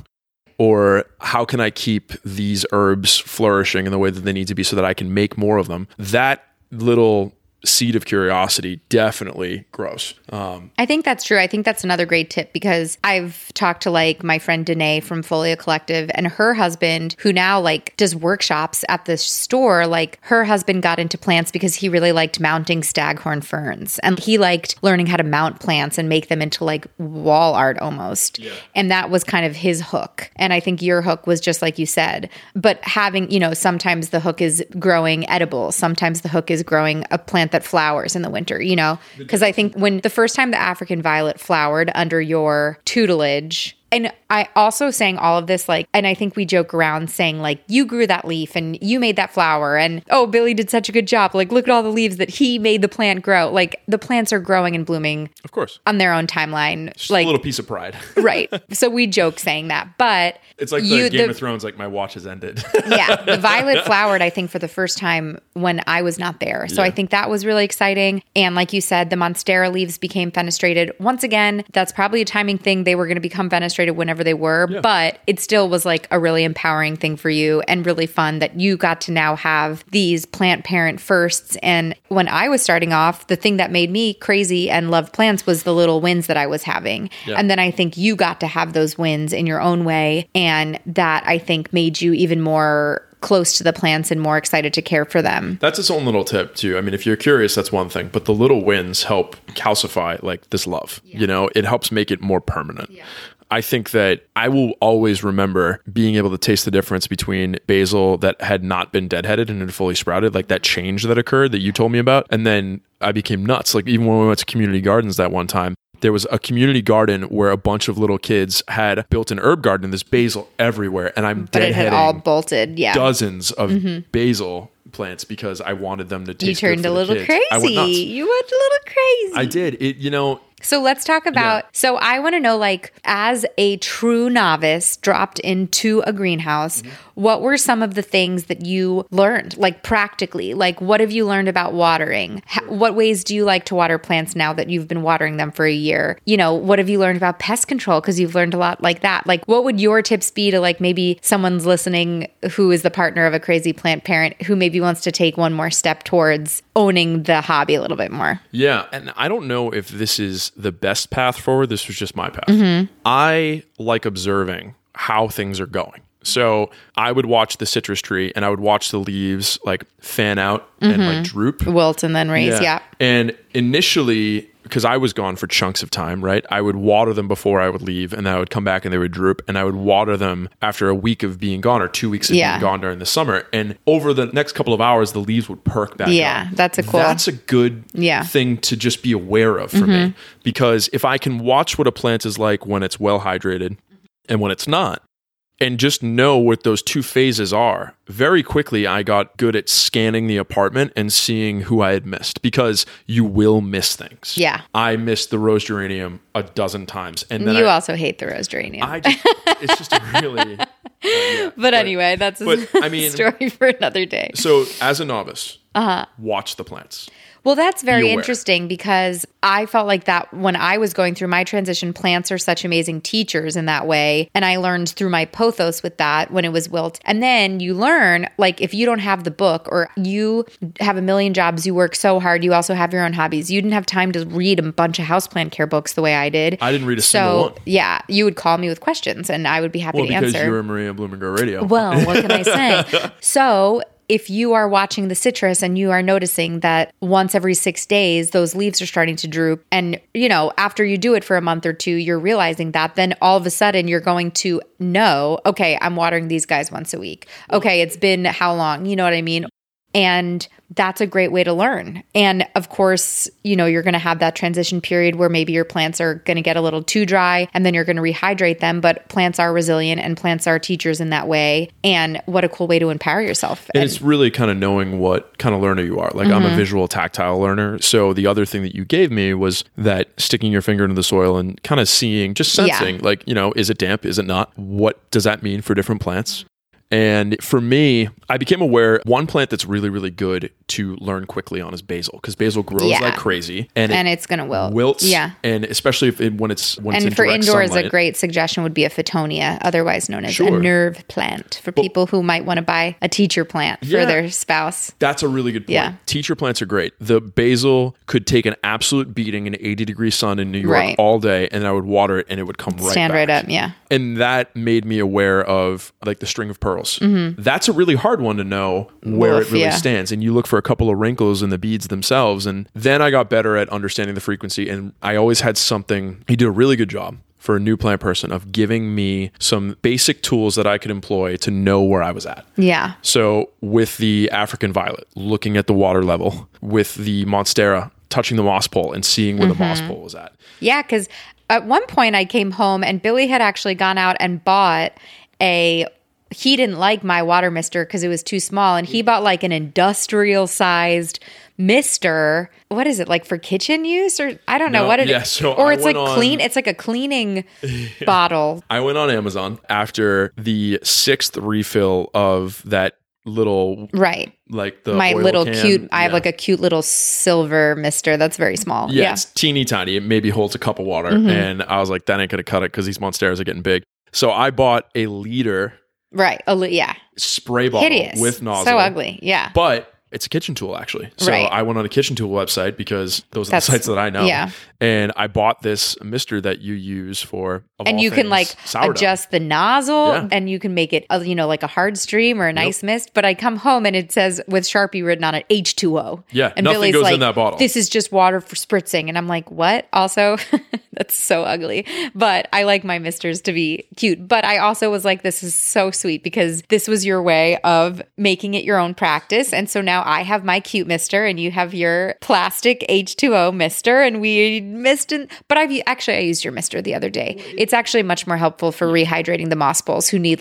Speaker 3: or how can I keep these herbs flourishing in the way that they need to be so that I can make more of them, that little seed of curiosity definitely grows.
Speaker 2: I think that's true. I think that's another great tip, because I've talked to like my friend Danae from Folia Collective, and her husband, who now like does workshops at the store, like her husband got into plants because he really liked mounting staghorn ferns, and he liked learning how to mount plants and make them into like wall art almost. Yeah. And that was kind of his hook. And I think your hook was just like you said, but having, sometimes the hook is growing edible. Sometimes the hook is growing a plant that flowers in the winter, because I think when the first time the African violet flowered under your tutelage, and I also saying all of this, like, and I think we joke around saying like, you grew that leaf and you made that flower, and oh, Billy did such a good job. Like, look at all the leaves that he made the plant grow. Like, the plants are growing and blooming,
Speaker 3: of course,
Speaker 2: on their own timeline.
Speaker 3: Just
Speaker 2: like
Speaker 3: a little piece of pride,
Speaker 2: right? So we joke saying that, but
Speaker 3: it's like the Game of Thrones. Like, my watch has ended.
Speaker 2: Yeah, the violet flowered, I think, for the first time when I was not there. So I think that was really exciting. And like you said, the Monstera leaves became fenestrated. Once again, that's probably a timing thing. They were going to become fenestrated whenever they were, but it still was like a really empowering thing for you and really fun that you got to now have these plant parent firsts. And when I was starting off, the thing that made me crazy and love plants was the little wins that I was having. Yeah. And then I think you got to have those wins in your own way. And that, I think, made you even more close to the plants and more excited to care for them.
Speaker 3: That's its own little tip too. I mean, if you're curious, that's one thing, but the little wins help calcify like this love. It helps make it more permanent. I think that I will always remember being able to taste the difference between basil that had not been deadheaded and had fully sprouted, like that change that occurred that you told me about. And then I became nuts. Like, even when we went to community gardens that one time, there was a community garden where a bunch of little kids had built an herb garden and there's basil everywhere. And I'm
Speaker 2: but it had all bolted,
Speaker 3: dozens of basil plants because I wanted them to taste.
Speaker 2: You turned a little crazy. You went a little crazy.
Speaker 3: I did.
Speaker 2: So let's talk about, so I want to know, like, as a true novice dropped into a greenhouse, what were some of the things that you learned, like practically? Like, what have you learned about watering? What ways do you like to water plants now that you've been watering them for a year? You know, what have you learned about pest control? Because you've learned a lot like that. Like, what would your tips be to, like, maybe someone's listening who is the partner of a crazy plant parent who maybe wants to take one more step towards owning the hobby a little bit more?
Speaker 3: Yeah. And I don't know if this is the best path forward. This was just my path. I like observing how things are going. So I would watch the citrus tree and I would watch the leaves like fan out and like droop.
Speaker 2: Wilt and then raise, yeah.
Speaker 3: And initially, because I was gone for chunks of time, right? I would water them before I would leave and then I would come back and they would droop, and I would water them after a week of being gone or 2 weeks of being gone during the summer. And over the next couple of hours, the leaves would perk back up.
Speaker 2: That's a good
Speaker 3: thing to just be aware of for me. Because if I can watch what a plant is like when it's well hydrated and when it's not, and just know what those two phases are, very quickly I got good at scanning the apartment and seeing who I had missed, because you will miss things.
Speaker 2: Yeah.
Speaker 3: I missed the rose geranium a dozen times. And then
Speaker 2: you also hate the rose geranium.
Speaker 3: It's just a really...
Speaker 2: But anyway, that's a story for another day.
Speaker 3: So as a novice, watch the plants.
Speaker 2: Well, that's very interesting, because I felt like that when I was going through my transition. Plants are such amazing teachers in that way. And I learned through my pothos with that when it was wilt. And then you learn, like, if you don't have the book or you have a million jobs, you work so hard, you also have your own hobbies. You didn't have time to read a bunch of houseplant care books the way I did.
Speaker 3: I didn't read a single one.
Speaker 2: Yeah, you would call me with questions and I would be happy to answer.
Speaker 3: Because you were Maria Blumengrow Radio.
Speaker 2: Well, what can I say? So... if you are watching the citrus and you are noticing that once every 6 days, those leaves are starting to droop, and, you know, after you do it for a month or two, you're realizing that, then all of a sudden you're going to know, okay, I'm watering these guys once a week. Okay, it's been how long? You know what I mean? And that's a great way to learn. And of course, you know, you're going to have that transition period where maybe your plants are going to get a little too dry and then you're going to rehydrate them. But plants are resilient and plants are teachers in that way. And what a cool way to empower yourself.
Speaker 3: And it's really kind of knowing what kind of learner you are. Like I'm a visual tactile learner. So the other thing that you gave me was that sticking your finger into the soil and kind of seeing, just sensing, like, you know, is it damp? Is it not? What does that mean for different plants? And for me, I became aware one plant that's really, really good to learn quickly on is basil, because basil grows like crazy, and it's going to wilt. Wilts, and especially when it's and for indoors,
Speaker 2: a great suggestion would be a Fittonia, otherwise known as a nerve plant, for people who might want to buy a teacher plant for their spouse.
Speaker 3: That's a really good point. Yeah. Teacher plants are great. The basil could take an absolute beating in 80-degree sun in New York all day, and I would water it, and it would stand
Speaker 2: right up. Yeah,
Speaker 3: and that made me aware of like the string of pearls. That's a really hard one to know where it really stands. And you look for a couple of wrinkles in the beads themselves. And then I got better at understanding the frequency. And I always had something, he did a really good job for a new plant person of giving me some basic tools that I could employ to know where I was at.
Speaker 2: Yeah.
Speaker 3: So with the African violet, looking at the water level, with the Monstera, touching the moss pole and seeing where the moss pole was at.
Speaker 2: Yeah, because at one point I came home and Billy had actually gone out and bought he didn't like my water mister because it was too small, and he bought like an industrial sized mister. What is it, like for kitchen use, or I don't know what it is.
Speaker 3: So
Speaker 2: or it's like it's like a cleaning bottle.
Speaker 3: I went on Amazon after the 6th refill of that little like the
Speaker 2: my little
Speaker 3: can.
Speaker 2: Cute I have like a cute little silver mister that's very small.
Speaker 3: It's teeny tiny. It maybe holds a cup of water, and I was like, that ain't gonna cut it because these Monsteras are getting big. So I bought a liter spray bottle with nozzle.
Speaker 2: So ugly. Yeah.
Speaker 3: But it's a kitchen tool, actually. So I went on a kitchen tool website because those are the sites that I know. Yeah. And I bought this mister that you use for
Speaker 2: and you can like sourdough. Adjust the nozzle and you can make it, like a hard stream or a nice mist. But I come home and it says with Sharpie written on it, H2O.
Speaker 3: Yeah.
Speaker 2: And
Speaker 3: nothing
Speaker 2: Billy's
Speaker 3: goes
Speaker 2: like,
Speaker 3: in that bottle.
Speaker 2: This is just water for spritzing. And I'm like, what? Also, that's so ugly. But I like my misters to be cute. But I also was like, this is so sweet because this was your way of making it your own practice. And so now I have my cute mister and you have your plastic H2O mister, and we mist in, but I used your mister the other day. It's actually much more helpful for rehydrating the moss balls who need like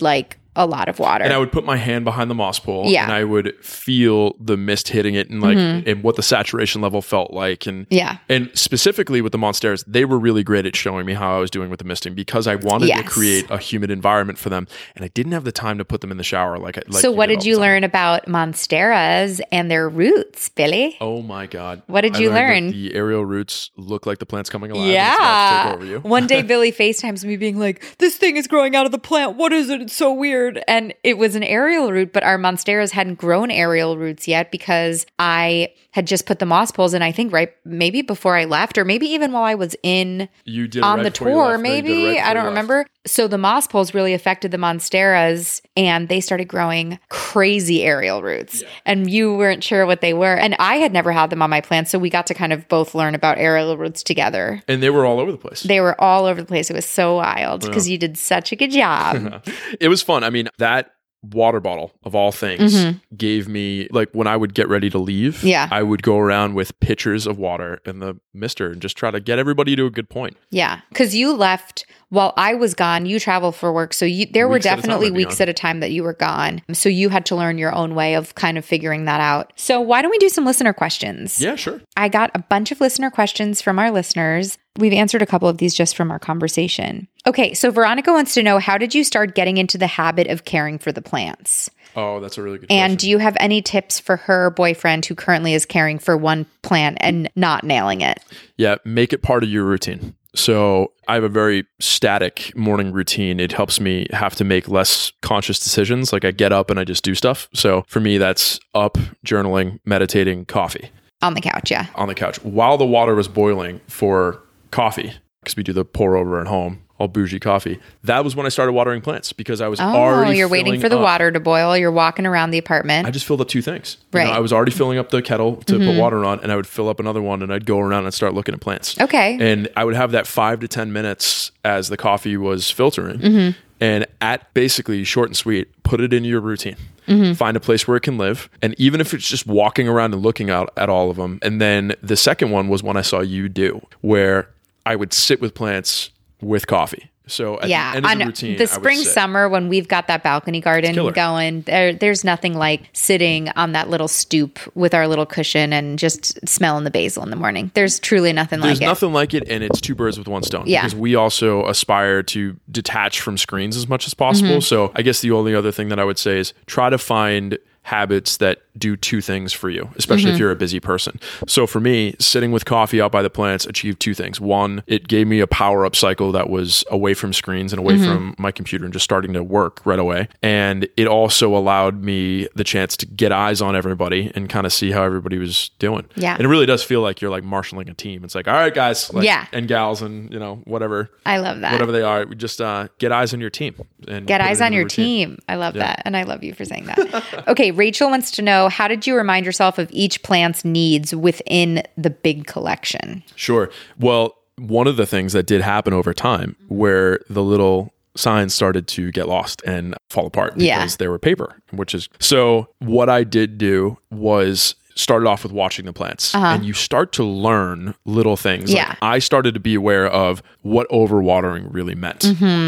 Speaker 2: a lot of water.
Speaker 3: And I would put my hand behind the moss pole
Speaker 2: Yeah.
Speaker 3: and I would feel the mist hitting it and like and what the saturation level felt like. And and specifically with the Monsteras, they were really great at showing me how I was doing with the misting because I wanted to create a humid environment for them. And I didn't have the time to put them in the shower.
Speaker 2: So what did you learn about Monsteras and their roots, Billy?
Speaker 3: Oh my God.
Speaker 2: What did you learn?
Speaker 3: The aerial roots look like the plant's coming alive.
Speaker 2: Yeah.
Speaker 3: And it's about to take over you.
Speaker 2: One day Billy FaceTimes me being like, this thing is growing out of the plant. What is it? It's so weird. And it was an aerial root, but our Monsteras hadn't grown aerial roots yet because I had just put the moss poles in, I think, maybe before I left, or maybe even while I was on the tour, maybe. I don't remember. So the moss poles really affected the Monsteras and they started growing crazy aerial roots. Yeah. And you weren't sure what they were. And I had never had them on my plants. So we got to kind of both learn about aerial roots together.
Speaker 3: And they were all over the place.
Speaker 2: They were all over the place. It was so wild because you did such a good job.
Speaker 3: It was fun. I mean, that water bottle of all things gave me, like, when I would get ready to leave, I would go around with pitchers of water in the mister and just try to get everybody to a good point.
Speaker 2: Yeah, because you left while I was gone. You traveled for work, so there were definitely weeks at a time that you were gone. So you had to learn your own way of kind of figuring that out. So why don't we do some listener questions?
Speaker 3: Yeah, sure.
Speaker 2: I got a bunch of listener questions from our listeners. We've answered a couple of these just from our conversation. Okay, so Veronica wants to know, how did you start getting into the habit of caring for the plants?
Speaker 3: Oh, that's a really good question.
Speaker 2: And do you have any tips for her boyfriend who currently is caring for one plant and not nailing it?
Speaker 3: Yeah, make it part of your routine. So I have a very static morning routine. It helps me have to make less conscious decisions. Like I get up and I just do stuff. So for me, that's up, journaling, meditating, coffee.
Speaker 2: On the couch, yeah.
Speaker 3: On the couch. While the water was boiling for coffee, because we do the pour over at home, all bougie coffee. That was when I started watering plants because I was already
Speaker 2: you're waiting for the water to boil. You're walking around the apartment.
Speaker 3: I just filled up two things.
Speaker 2: Right.
Speaker 3: I was already filling up the kettle to put water on, and I would fill up another one, and I'd go around and start looking at plants.
Speaker 2: Okay.
Speaker 3: And I would have that 5 to 10 minutes as the coffee was filtering. And at basically short and sweet, put it into your routine. Find a place where it can live. And even if it's just walking around and looking out at all of them. And then the second one was one I saw you do, where I would sit with plants with coffee. So at the end of the routine,
Speaker 2: the spring, summer, when we've got that balcony garden going, there's nothing like sitting on that little stoop with our little cushion and just smelling the basil in the morning. There's truly nothing like it.
Speaker 3: There's nothing like it, and it's two birds with one stone.
Speaker 2: Yeah.
Speaker 3: Because we also aspire to detach from screens as much as possible. So I guess the only other thing that I would say is try to find habits that do two things for you, especially if you're a busy person. So for me, sitting with coffee out by the plants achieved two things. One, it gave me a power up cycle that was away from screens and away from my computer and just starting to work right away. And it also allowed me the chance to get eyes on everybody and kind of see how everybody was doing.
Speaker 2: Yeah.
Speaker 3: And it really does feel like you're like marshaling a team. It's like, all right, guys, and gals and, whatever.
Speaker 2: I love that.
Speaker 3: Whatever they are, just get eyes on your team. And
Speaker 2: get eyes on your team. I love that. And I love you for saying that. Okay. Rachel wants to know, how did you remind yourself of each plant's needs within the big collection?
Speaker 3: Sure. Well, one of the things that did happen over time where the little signs started to get lost and fall apart because they were paper, so what I did do was started off with watching the plants and you start to learn little things.
Speaker 2: Yeah.
Speaker 3: Like I started to be aware of what overwatering really meant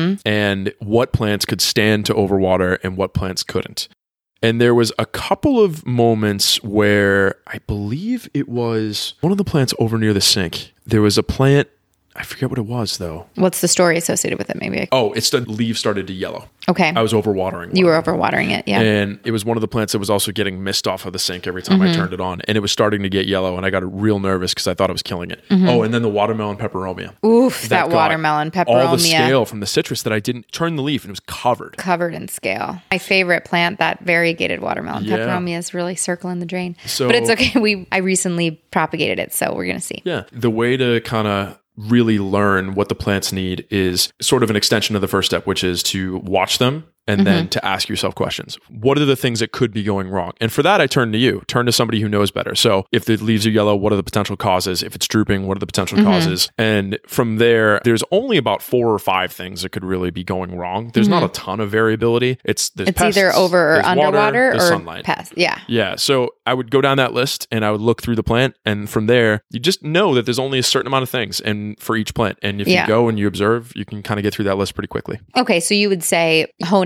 Speaker 3: and what plants could stand to overwater and what plants couldn't. And there was a couple of moments where I believe it was one of the plants over near the sink. There was a plant, I forget what it was though.
Speaker 2: What's the story associated with it maybe?
Speaker 3: Oh, it's the leaves started to yellow.
Speaker 2: Okay.
Speaker 3: I was overwatering.
Speaker 2: You were overwatering it, yeah.
Speaker 3: And it was one of the plants that was also getting mist off of the sink every time I turned it on. And it was starting to get yellow and I got real nervous because I thought it was killing it. Oh, and then the watermelon peperomia.
Speaker 2: Oof, that watermelon peperomia.
Speaker 3: All the scale from the citrus that I didn't turn the leaf and it was covered.
Speaker 2: Covered in scale. My favorite plant, that variegated watermelon peperomia, is really circling the drain. But it's okay. I recently propagated it, so we're going to see.
Speaker 3: Yeah. The way to kind of really learn what the plants need is sort of an extension of the first step, which is to watch them and then to ask yourself questions. What are the things that could be going wrong? And for that, I turn to you. Turn to somebody who knows better. So if the leaves are yellow, what are the potential causes? If it's drooping, what are the potential causes? And from there, there's only about 4 or 5 things that could really be going wrong. There's not a ton of variability. It's pests,
Speaker 2: either over or underwater
Speaker 3: or
Speaker 2: sunlight. Pests. Yeah.
Speaker 3: Yeah. So I would go down that list and I would look through the plant. And from there, you just know that there's only a certain amount of things and for each plant. And if you go and you observe, you can kind of get through that list pretty quickly.
Speaker 2: Okay. So you would say honing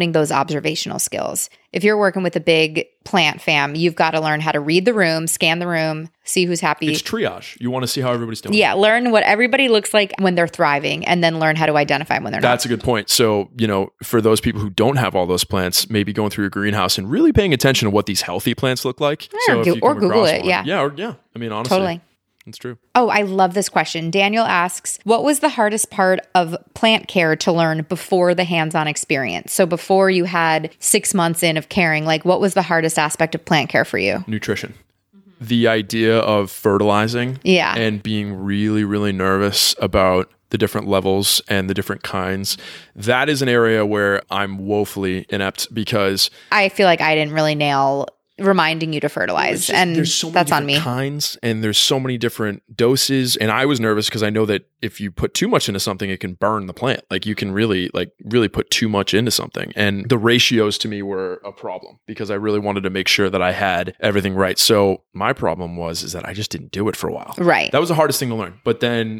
Speaker 2: learning those observational skills. If you're working with a big plant fam, you've got to learn how to read the room, scan the room, see who's happy.
Speaker 3: It's triage. You want to see how everybody's doing.
Speaker 2: Yeah, learn what everybody looks like when they're thriving, and then learn how to identify when they're not.
Speaker 3: That's a good point. So, for those people who don't have all those plants, maybe going through your greenhouse and really paying attention to what these healthy plants look like.
Speaker 2: Or Google it.
Speaker 3: Yeah. Yeah. I mean, honestly.
Speaker 2: Totally.
Speaker 3: It's true.
Speaker 2: Oh, I love this question. Daniel asks, what was the hardest part of plant care to learn before the hands-on experience? So before you had 6 months in of caring, like what was the hardest aspect of plant care for you?
Speaker 3: Nutrition. The idea of fertilizing and being really, really nervous about the different levels and the different kinds. That is an area where I'm woefully inept because
Speaker 2: I feel like I didn't really nail reminding you to fertilize, and
Speaker 3: there's so many
Speaker 2: that's on me.
Speaker 3: Kinds, and there's so many different doses, and I was nervous because I know that if you put too much into something, it can burn the plant. Like you can really put too much into something, and the ratios to me were a problem because I really wanted to make sure that I had everything right. So my problem is that I just didn't do it for a while.
Speaker 2: Right.
Speaker 3: That was the hardest thing to learn. But then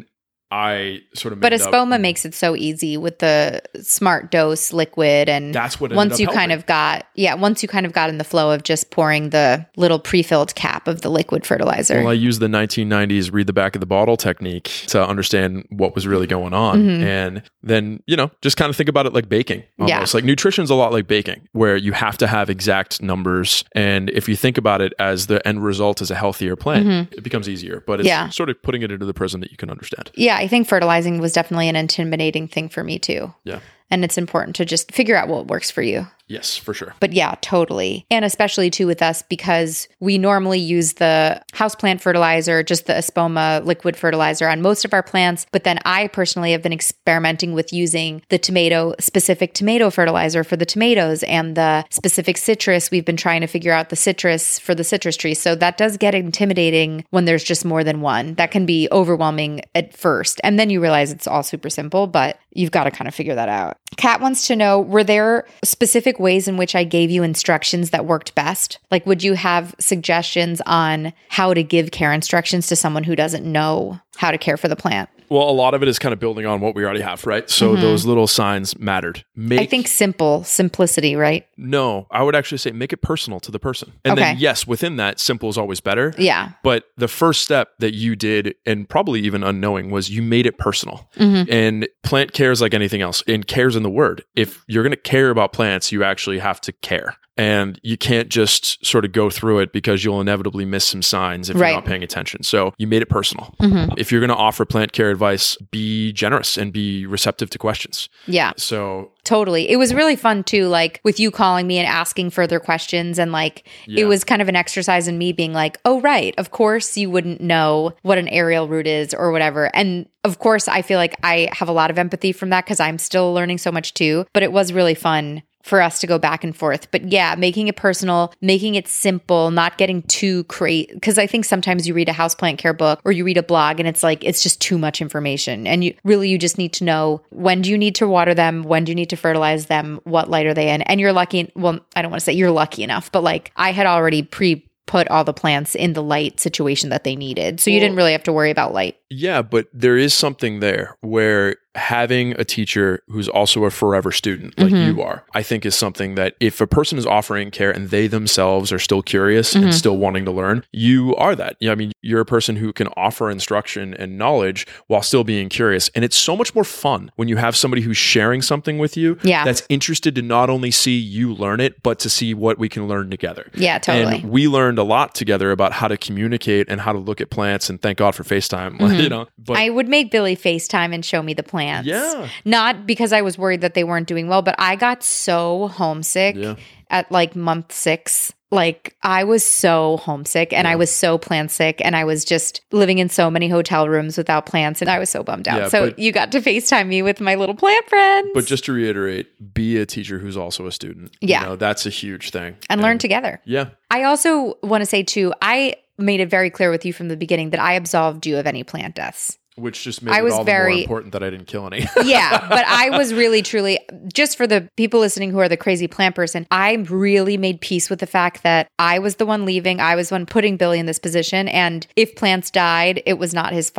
Speaker 3: I sort of
Speaker 2: But Espoma makes it so easy with the smart dose liquid, and
Speaker 3: that's what
Speaker 2: once you kind of got in the flow of just pouring the little pre-filled cap of the liquid fertilizer.
Speaker 3: Well, I used the 1990s read the back of the bottle technique to understand what was really going on.
Speaker 2: Mm-hmm.
Speaker 3: And then, just kind of think about it like baking almost. Like nutrition's a lot like baking, where you have to have exact numbers. And if you think about it as the end result is a healthier plant, it becomes easier. But it's sort of putting it into the prism that you can understand.
Speaker 2: Yeah, I think fertilizing was definitely an intimidating thing for me too.
Speaker 3: Yeah.
Speaker 2: And it's important to just figure out what works for you.
Speaker 3: Yes, for sure.
Speaker 2: But yeah, totally. And especially too with us, because we normally use the houseplant fertilizer, just the Espoma liquid fertilizer on most of our plants. But then I personally have been experimenting with using the specific tomato fertilizer for the tomatoes, and the specific citrus. We've been trying to figure out the citrus for the citrus tree. So that does get intimidating when there's just more than one. That can be overwhelming at first. And then you realize it's all super simple, but you've got to kind of figure that out. Kat wants to know, were there specific ways in which I gave you instructions that worked best? Like, would you have suggestions on how to give care instructions to someone who doesn't know how to care for the plant?
Speaker 3: Well, a lot of it is kind of building on what we already have, right? So those little signs mattered.
Speaker 2: I think simplicity, right?
Speaker 3: No, I would actually say make it personal to the person. And then yes, within that, simple is always better.
Speaker 2: Yeah.
Speaker 3: But the first step that you did, and probably even unknowing, was you made it personal. And plant care is like anything else, and care's in the word. If you're going to care about plants, you actually have to care. And you can't just sort of go through it because you'll inevitably miss some signs if you're not paying attention. So you made it personal. If you're going to offer plant care advice, be generous and be receptive to questions.
Speaker 2: Yeah.
Speaker 3: So
Speaker 2: totally. It was really fun too, like with you calling me and asking further questions. And it was kind of an exercise in me being like, oh, right, of course you wouldn't know what an aerial root is or whatever. And of course, I feel like I have a lot of empathy from that because I'm still learning so much too. But it was really fun for us to go back and forth. But yeah, making it personal, making it simple, not getting too crazy. Because I think sometimes you read a houseplant care book or you read a blog and it's like, it's just too much information. And you just need to know, when do you need to water them? When do you need to fertilize them? What light are they in? And you're lucky. Well, I don't want to say you're lucky enough, but like I had already put all the plants in the light situation that they needed. So you didn't really have to worry about light.
Speaker 3: Yeah, but there is something there where having a teacher who's also a forever student like you are, I think is something that if a person is offering care and they themselves are still curious and still wanting to learn, you are that. I mean, you're a person who can offer instruction and knowledge while still being curious. And it's so much more fun when you have somebody who's sharing something with you that's interested to not only see you learn it, but to see what we can learn together.
Speaker 2: Yeah, totally.
Speaker 3: And we learned a lot together about how to communicate and how to look at plants, and thank God for FaceTime. But
Speaker 2: I would make Billy FaceTime and show me the plants.
Speaker 3: Yeah.
Speaker 2: Not because I was worried that they weren't doing well, but I got so homesick at like month 6. Like I was so homesick and I was so plant sick, and I was just living in so many hotel rooms without plants, and I was so bummed out. So you got to FaceTime me with my little plant friends.
Speaker 3: But just to reiterate, be a teacher who's also a student.
Speaker 2: Yeah.
Speaker 3: That's a huge thing.
Speaker 2: And learn together.
Speaker 3: Yeah.
Speaker 2: I also want to say too, I made it very clear with you from the beginning that I absolved you of any plant deaths.
Speaker 3: Which just made it all the more important that I didn't kill any.
Speaker 2: Yeah, but I was really, truly, just for the people listening who are the crazy plant person, I really made peace with the fact that I was the one leaving. I was the one putting Billy in this position. And if plants died, it was not his fault.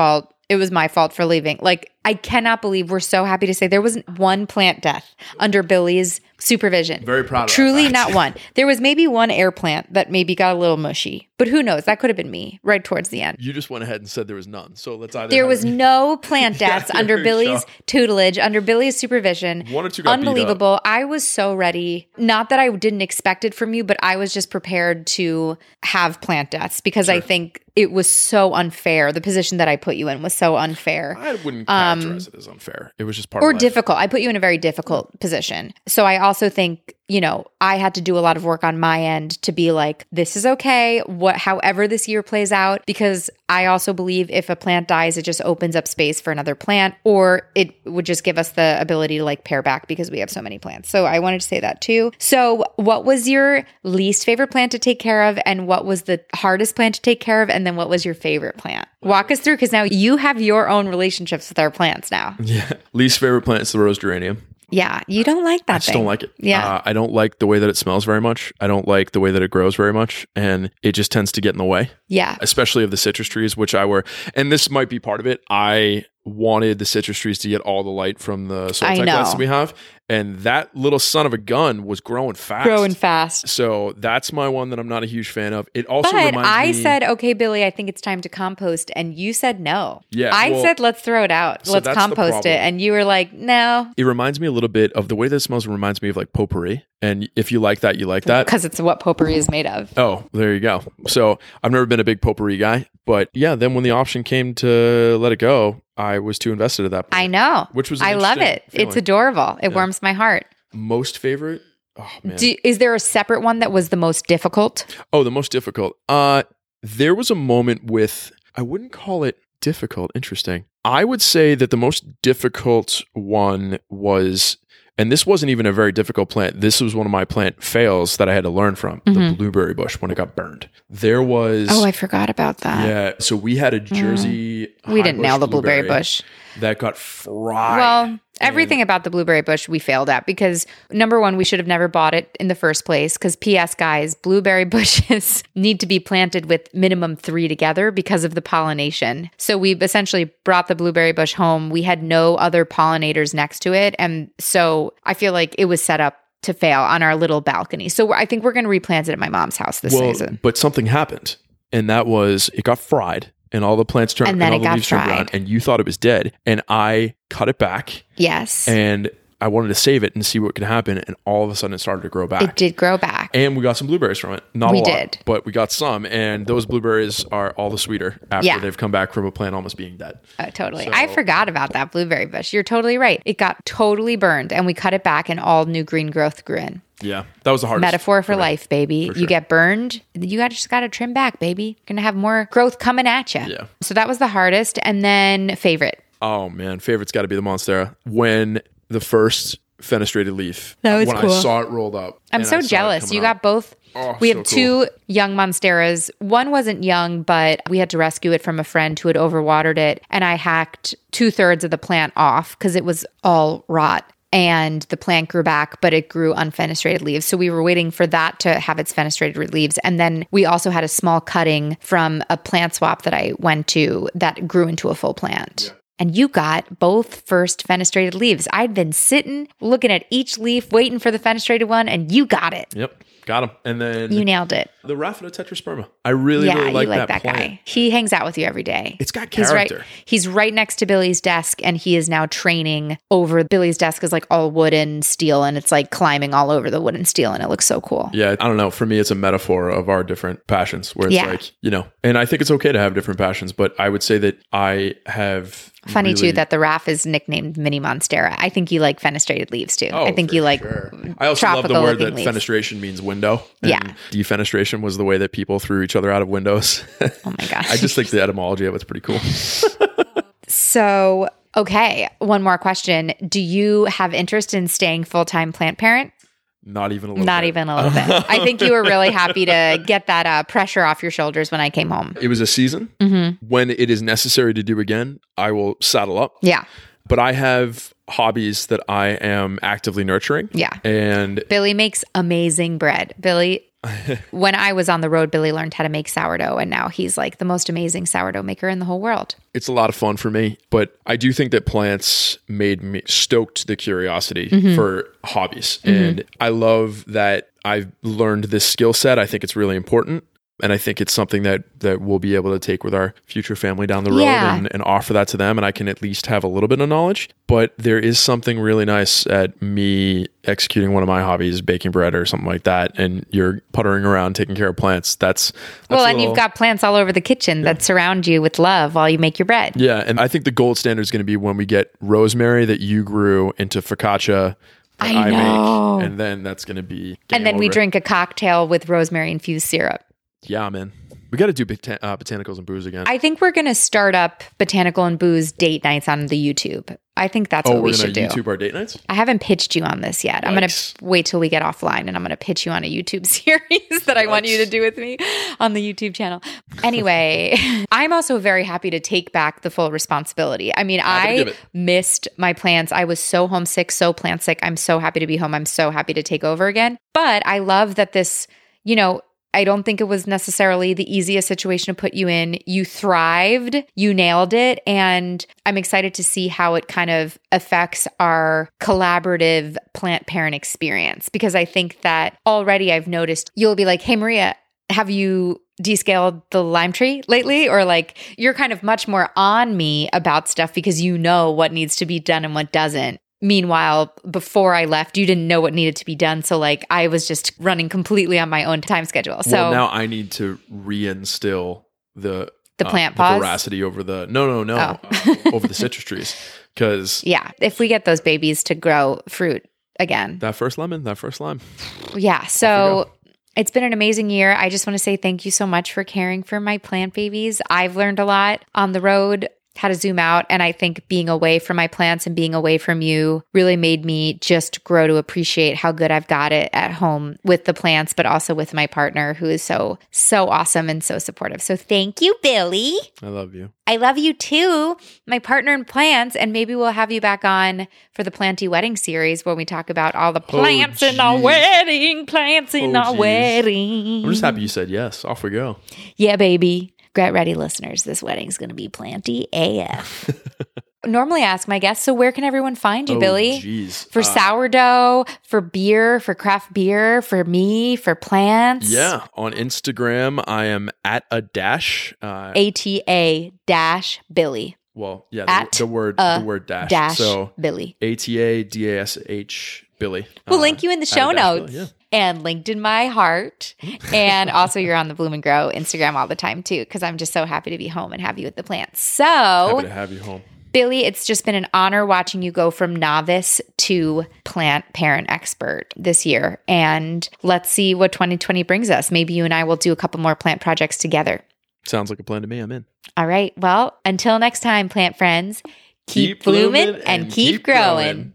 Speaker 2: It was my fault for leaving. Like, I cannot believe we're so happy to say there wasn't one plant death under Billy's supervision.
Speaker 3: Very proud of that
Speaker 2: Truly
Speaker 3: fact.
Speaker 2: not one. There was maybe one air plant that maybe got a little mushy, but who knows? That could have been me right towards the end.
Speaker 3: You just went ahead and said there was none. So let's either
Speaker 2: There was no plant deaths under
Speaker 3: very
Speaker 2: Billy's
Speaker 3: shocked.
Speaker 2: tutelage, under Billy's supervision.
Speaker 3: One or two got beat up.
Speaker 2: Unbelievable. I was so ready. Not that I didn't expect it from you, but I was just prepared to have plant deaths because I think it was so unfair. The position that I put you in was so unfair.
Speaker 3: I wouldn't characterize it as unfair. It was just part
Speaker 2: Or
Speaker 3: of life.
Speaker 2: difficult. I put you in a very difficult position. So I also think, you know, I had to do a lot of work on my end to be like, this is okay, however this year plays out, because I also believe if a plant dies, it just opens up space for another plant, or it would just give us the ability to like pair back because we have so many plants. So I wanted to say that too. So what was your least favorite plant to take care of, and what was the hardest plant to take care of, and then what was your favorite plant? Walk us through, because now you have your own relationships with our plants now.
Speaker 3: Yeah. Least favorite plant is the rose geranium.
Speaker 2: Yeah, you don't like that
Speaker 3: I just don't like it.
Speaker 2: Yeah.
Speaker 3: I don't like the way that it smells very much. I don't like the way that it grows very much. And it just tends to get in the way,
Speaker 2: Yeah.
Speaker 3: especially of the citrus trees, which and this might be part of it. I wanted the citrus trees to get all the light from the soil
Speaker 2: I
Speaker 3: tech lights
Speaker 2: know.
Speaker 3: that we have. And that little son of a gun was growing fast.
Speaker 2: Growing fast.
Speaker 3: So that's my one that I'm not a huge fan of. It also
Speaker 2: But
Speaker 3: reminds
Speaker 2: I
Speaker 3: me.
Speaker 2: said, okay, Billy, I think it's time to compost. And you said no.
Speaker 3: Yeah,
Speaker 2: I
Speaker 3: well,
Speaker 2: said, let's throw it out.
Speaker 3: so
Speaker 2: Let's
Speaker 3: that's the
Speaker 2: compost
Speaker 3: problem.
Speaker 2: it. And you were like, no,
Speaker 3: It reminds me a little bit of the way that it smells. Reminds me of like potpourri. And if you like that, you like that.
Speaker 2: because it's what potpourri is made of.
Speaker 3: Oh, there you go. So I've never been a big potpourri guy, but yeah, then when the option came to let it go, I was too invested at that point.
Speaker 2: I know.
Speaker 3: Which was an
Speaker 2: I love
Speaker 3: interesting
Speaker 2: it. It's
Speaker 3: feeling.
Speaker 2: adorable. It warms my heart.
Speaker 3: Most favorite? Oh man.
Speaker 2: Is there a separate one that was the most difficult?
Speaker 3: Oh, the most difficult. There was a moment with, I wouldn't call it difficult. Interesting. I would say that the most difficult one was, and this wasn't even a very difficult plant. This was one of my plant fails that I had to learn from, the blueberry bush when it got burned. There was...
Speaker 2: Oh, I forgot about that.
Speaker 3: Yeah. So we had a Jersey...
Speaker 2: We didn't
Speaker 3: high
Speaker 2: nail
Speaker 3: bush
Speaker 2: the blueberry bush.
Speaker 3: that got fried.
Speaker 2: Well, everything about the blueberry bush we failed at because number one, we should have never bought it in the first place because P.S. guys, blueberry bushes need to be planted with minimum 3 together because of the pollination. So we essentially brought the blueberry bush home. We had no other pollinators next to it. And so I feel like it was set up to fail on our little balcony. So I think we're going to replant it at my mom's house this season.
Speaker 3: But something happened, and that was it got fried. And all the plants turned,
Speaker 2: And then
Speaker 3: all
Speaker 2: it
Speaker 3: the
Speaker 2: got
Speaker 3: leaves turned brown,
Speaker 2: fried.
Speaker 3: and you thought it was dead. And I cut it back,
Speaker 2: Yes.
Speaker 3: and I wanted to save it and see what could happen. And all of a sudden, it started to grow back.
Speaker 2: It did grow back.
Speaker 3: And we got some blueberries from it. Not
Speaker 2: We
Speaker 3: a lot,
Speaker 2: did.
Speaker 3: but we got some. And those blueberries are all the sweeter after
Speaker 2: Yeah.
Speaker 3: they've come back from a plant almost being dead.
Speaker 2: Totally.
Speaker 3: So-
Speaker 2: I forgot about that blueberry bush. You're totally right. It got totally burned and we cut it back and all new green growth grew in.
Speaker 3: Yeah, that was the hardest.
Speaker 2: Metaphor for
Speaker 3: me.
Speaker 2: life, baby.
Speaker 3: For
Speaker 2: You
Speaker 3: sure.
Speaker 2: get burned, just got to trim back, baby. You're going to have more growth coming at you.
Speaker 3: Yeah.
Speaker 2: So that was the hardest. And then favorite.
Speaker 3: Oh man, favorite's got to be the Monstera. When the first fenestrated leaf,
Speaker 2: That was
Speaker 3: when
Speaker 2: cool.
Speaker 3: I saw it rolled up,
Speaker 2: I'm
Speaker 3: and
Speaker 2: so
Speaker 3: I saw it
Speaker 2: jealous.
Speaker 3: coming
Speaker 2: You
Speaker 3: up.
Speaker 2: got both.
Speaker 3: Oh,
Speaker 2: We
Speaker 3: so
Speaker 2: have 2 young Monsteras. One wasn't young, but we had to rescue it from a friend who had overwatered it. And I hacked 2/3 of the plant off because it was all rot. And the plant grew back, but it grew unfenestrated leaves. So we were waiting for that to have its fenestrated leaves. And then we also had a small cutting from a plant swap that I went to that grew into a full plant. And you got both first fenestrated leaves. I'd been sitting, looking at each leaf, waiting for the fenestrated one, and you got it.
Speaker 3: Yep, got him. And then
Speaker 2: You nailed it.
Speaker 3: the Rhaphidotetrasperma. I really
Speaker 2: Yeah,
Speaker 3: like
Speaker 2: you like
Speaker 3: that
Speaker 2: that
Speaker 3: plant.
Speaker 2: guy. He hangs out with you every day.
Speaker 3: It's got
Speaker 2: He's right.
Speaker 3: character.
Speaker 2: He's right next to Billy's desk, and he is now training over. Billy's desk is like all wood and steel, and it's like climbing all over the wood and steel, and it looks so cool.
Speaker 3: Yeah, I don't know. For me, it's a metaphor of our different passions where it's
Speaker 2: Yeah.
Speaker 3: like, and I think it's okay to have different passions, but I would say that I have
Speaker 2: Funny
Speaker 3: really-
Speaker 2: too that the RAF is nicknamed Mini Monstera. I think you like fenestrated leaves too.
Speaker 3: Oh,
Speaker 2: I think
Speaker 3: for
Speaker 2: you like
Speaker 3: sure. I also love the
Speaker 2: tropical
Speaker 3: word
Speaker 2: looking
Speaker 3: that
Speaker 2: leaves.
Speaker 3: fenestration means window. And
Speaker 2: Yeah.
Speaker 3: defenestration was the way that people threw each other out of windows.
Speaker 2: Oh my gosh.
Speaker 3: I just think the etymology of it's pretty cool.
Speaker 2: So, okay, one more question. Do you have interest in staying full-time plant parent?
Speaker 3: Not even a little
Speaker 2: Not
Speaker 3: bit.
Speaker 2: even a little bit. I think you were really happy to get that pressure off your shoulders when I came home.
Speaker 3: It was a season.
Speaker 2: Mm-hmm.
Speaker 3: When it is necessary to do again, I will saddle up.
Speaker 2: Yeah.
Speaker 3: But I have hobbies that I am actively nurturing.
Speaker 2: Yeah.
Speaker 3: And
Speaker 2: Billy makes amazing bread. Billy When I was on the road, Billy learned how to make sourdough, and now he's like the most amazing sourdough maker in the whole world.
Speaker 3: It's a lot of fun for me, but I do think that plants stoked the curiosity for hobbies. And I love that I've learned this skill set. I think it's really important. And I think it's something that we'll be able to take with our future family down the road and offer that to them. And I can at least have a little bit of knowledge. But there is something really nice at me executing one of my hobbies, baking bread or something like that. And you're puttering around taking care of plants. That's
Speaker 2: and you've got plants all over the kitchen that surround you with love while you make your bread.
Speaker 3: Yeah. And I think the gold standard is going to be when we get rosemary that you grew into focaccia. I know. Make, and then that's going to be
Speaker 2: and then we drink a cocktail with rosemary infused syrup.
Speaker 3: Yeah, man. We got to do Botanicals and Booze again.
Speaker 2: I think we're going to start up Botanical and Booze date nights on the YouTube. I think that's what we should do.
Speaker 3: YouTube our date nights?
Speaker 2: I haven't pitched you on this yet. Yikes. I'm going to wait till we get offline and I'm going to pitch you on a YouTube series that I want you to do with me on the YouTube channel. Anyway, I'm also very happy to take back the full responsibility. I mean, I missed my plants. I was so homesick, so plant sick. I'm so happy to be home. I'm so happy to take over again. But I love that this, I don't think it was necessarily the easiest situation to put you in. You thrived, you nailed it, and I'm excited to see how it kind of affects our collaborative plant parent experience, because I think that already I've noticed you'll be like, hey, Maria, have you descaled the lime tree lately? Or like, you're kind of much more on me about stuff because you know what needs to be done and what doesn't. Meanwhile, before I left, you didn't know what needed to be done. So like I was just running completely on my own time schedule. So
Speaker 3: now I need to reinstill the
Speaker 2: plant pause?
Speaker 3: The voracity over the over the citrus trees. Because
Speaker 2: if we get those babies to grow fruit again.
Speaker 3: That first lemon, that first lime.
Speaker 2: Yeah. So it's been an amazing year. I just want to say thank you so much for caring for my plant babies. I've learned a lot on the road, how to zoom out. And I think being away from my plants and being away from you really made me just grow to appreciate how good I've got it at home with the plants, but also with my partner who is so awesome and so supportive. So thank you, Billy.
Speaker 3: I love you.
Speaker 2: I love you too, my partner in plants. And maybe we'll have you back on for the Planty Wedding series when we talk about all the plants in our wedding, plants in our wedding.
Speaker 3: I'm just happy you said yes. Off we go.
Speaker 2: Yeah, baby. Get ready, listeners. This wedding's going to be planty AF. Normally I ask my guests, so where can everyone find you, Billy? For sourdough, for beer, for craft beer, for me, for plants?
Speaker 3: Yeah. On Instagram, I am at a dash.
Speaker 2: ATA dash Billy.
Speaker 3: Well, yeah, the word dash.
Speaker 2: Dash
Speaker 3: so
Speaker 2: Billy.
Speaker 3: ATA-DASH Billy.
Speaker 2: We'll link you in the show notes. Billy, and linked in my heart. And also you're on the Bloom and Grow Instagram all the time too, because I'm just so happy to be home and have you with the plants. So
Speaker 3: happy to have you home.
Speaker 2: Billy, it's just been an honor watching you go from novice to plant parent expert this year. And let's see what 2020 brings us. Maybe you and I will do a couple more plant projects together.
Speaker 3: Sounds like a plan to me. I'm in.
Speaker 2: All right. Well, until next time, plant friends, keep blooming and keep growing.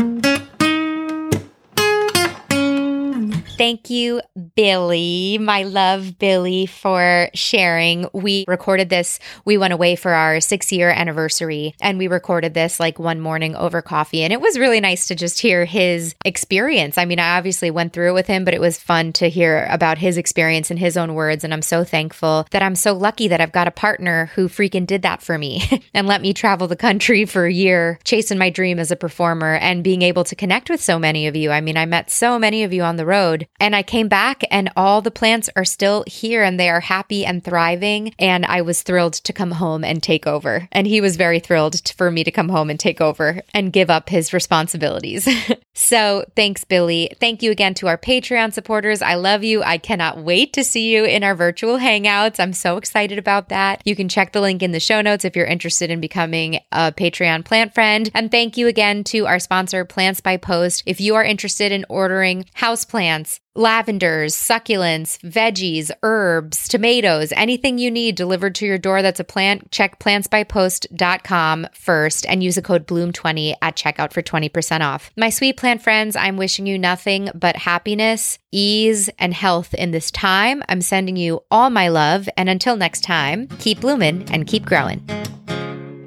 Speaker 2: Thank you, Billy, my love, Billy, for sharing. We recorded this. We went away for our 6-year anniversary, and we recorded this like one morning over coffee. And it was really nice to just hear his experience. I mean, I obviously went through it with him, but it was fun to hear about his experience in his own words. And I'm so thankful that I'm so lucky that I've got a partner who freaking did that for me and let me travel the country for a year, chasing my dream as a performer and being able to connect with so many of you. I mean, I met so many of you on the road. And I came back and all the plants are still here and they are happy and thriving. And I was thrilled to come home and take over. And he was very thrilled for me to come home and take over and give up his responsibilities. So thanks, Billy. Thank you again to our Patreon supporters. I love you. I cannot wait to see you in our virtual hangouts. I'm so excited about that. You can check the link in the show notes if you're interested in becoming a Patreon plant friend. And thank you again to our sponsor, Plants by Post. If you are interested in ordering houseplants, lavenders, succulents, veggies, herbs, tomatoes, anything you need delivered to your door that's a plant, check plantsbypost.com first and use the code BLOOM20 at checkout for 20% off. My sweet plant friends, I'm wishing you nothing but happiness, ease, and health in this time. I'm sending you all my love, and until next time, keep blooming and keep growing.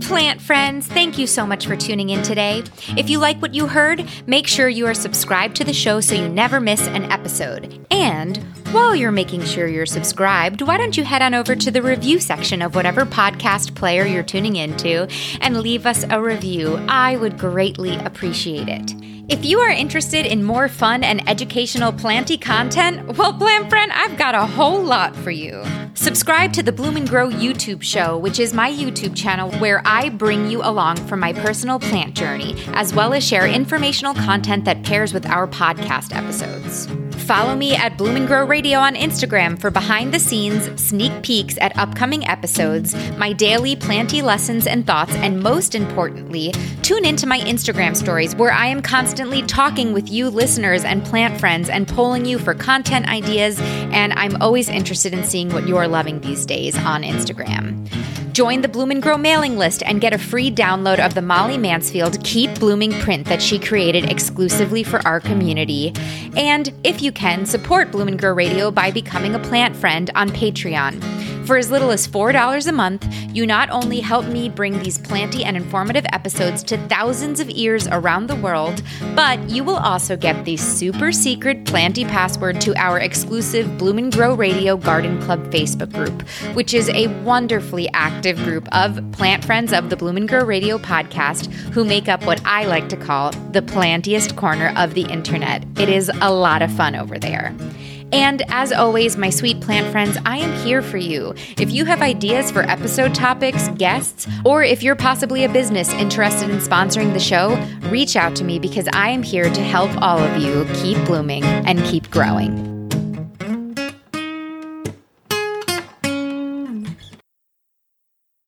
Speaker 2: Plant friends, thank you so much for tuning in today. If you like what you heard, make sure you are subscribed to the show so you never miss an episode. And while you're making sure you're subscribed, why don't you head on over to the review section of whatever podcast player you're tuning into and leave us a review. I would greatly appreciate it. If you are interested in more fun and educational planty content, well, plant friend, I've got a whole lot for you. Subscribe to the Bloom and Grow YouTube show, which is my YouTube channel where I bring you along for my personal plant journey, as well as share informational content that pairs with our podcast episodes. Follow me at Bloom and Grow Radio on Instagram for behind-the-scenes sneak peeks at upcoming episodes, my daily planty lessons and thoughts, and most importantly, tune into my Instagram stories where I am constantly talking with you listeners and plant friends and polling you for content ideas, and I'm always interested in seeing what you're loving these days on Instagram. Join the Bloom and Grow mailing list and get a free download of the Molly Mansfield Keep Blooming print that she created exclusively for our community. And if you can, support Bloom and Grow Radio by becoming a plant friend on Patreon. For as little as $4 a month, you not only help me bring these planty and informative episodes to thousands of ears around the world, but you will also get the super secret planty password to our exclusive Bloom and Grow Radio Garden Club Facebook group, which is a wonderfully active group of plant friends of the Bloom and Grow Radio podcast who make up what I like to call the plantiest corner of the internet. It is a lot of fun over there. And as always, my sweet plant friends, I am here for you. If you have ideas for episode topics, guests, or if you're possibly a business interested in sponsoring the show, reach out to me because I am here to help all of you keep blooming and keep growing.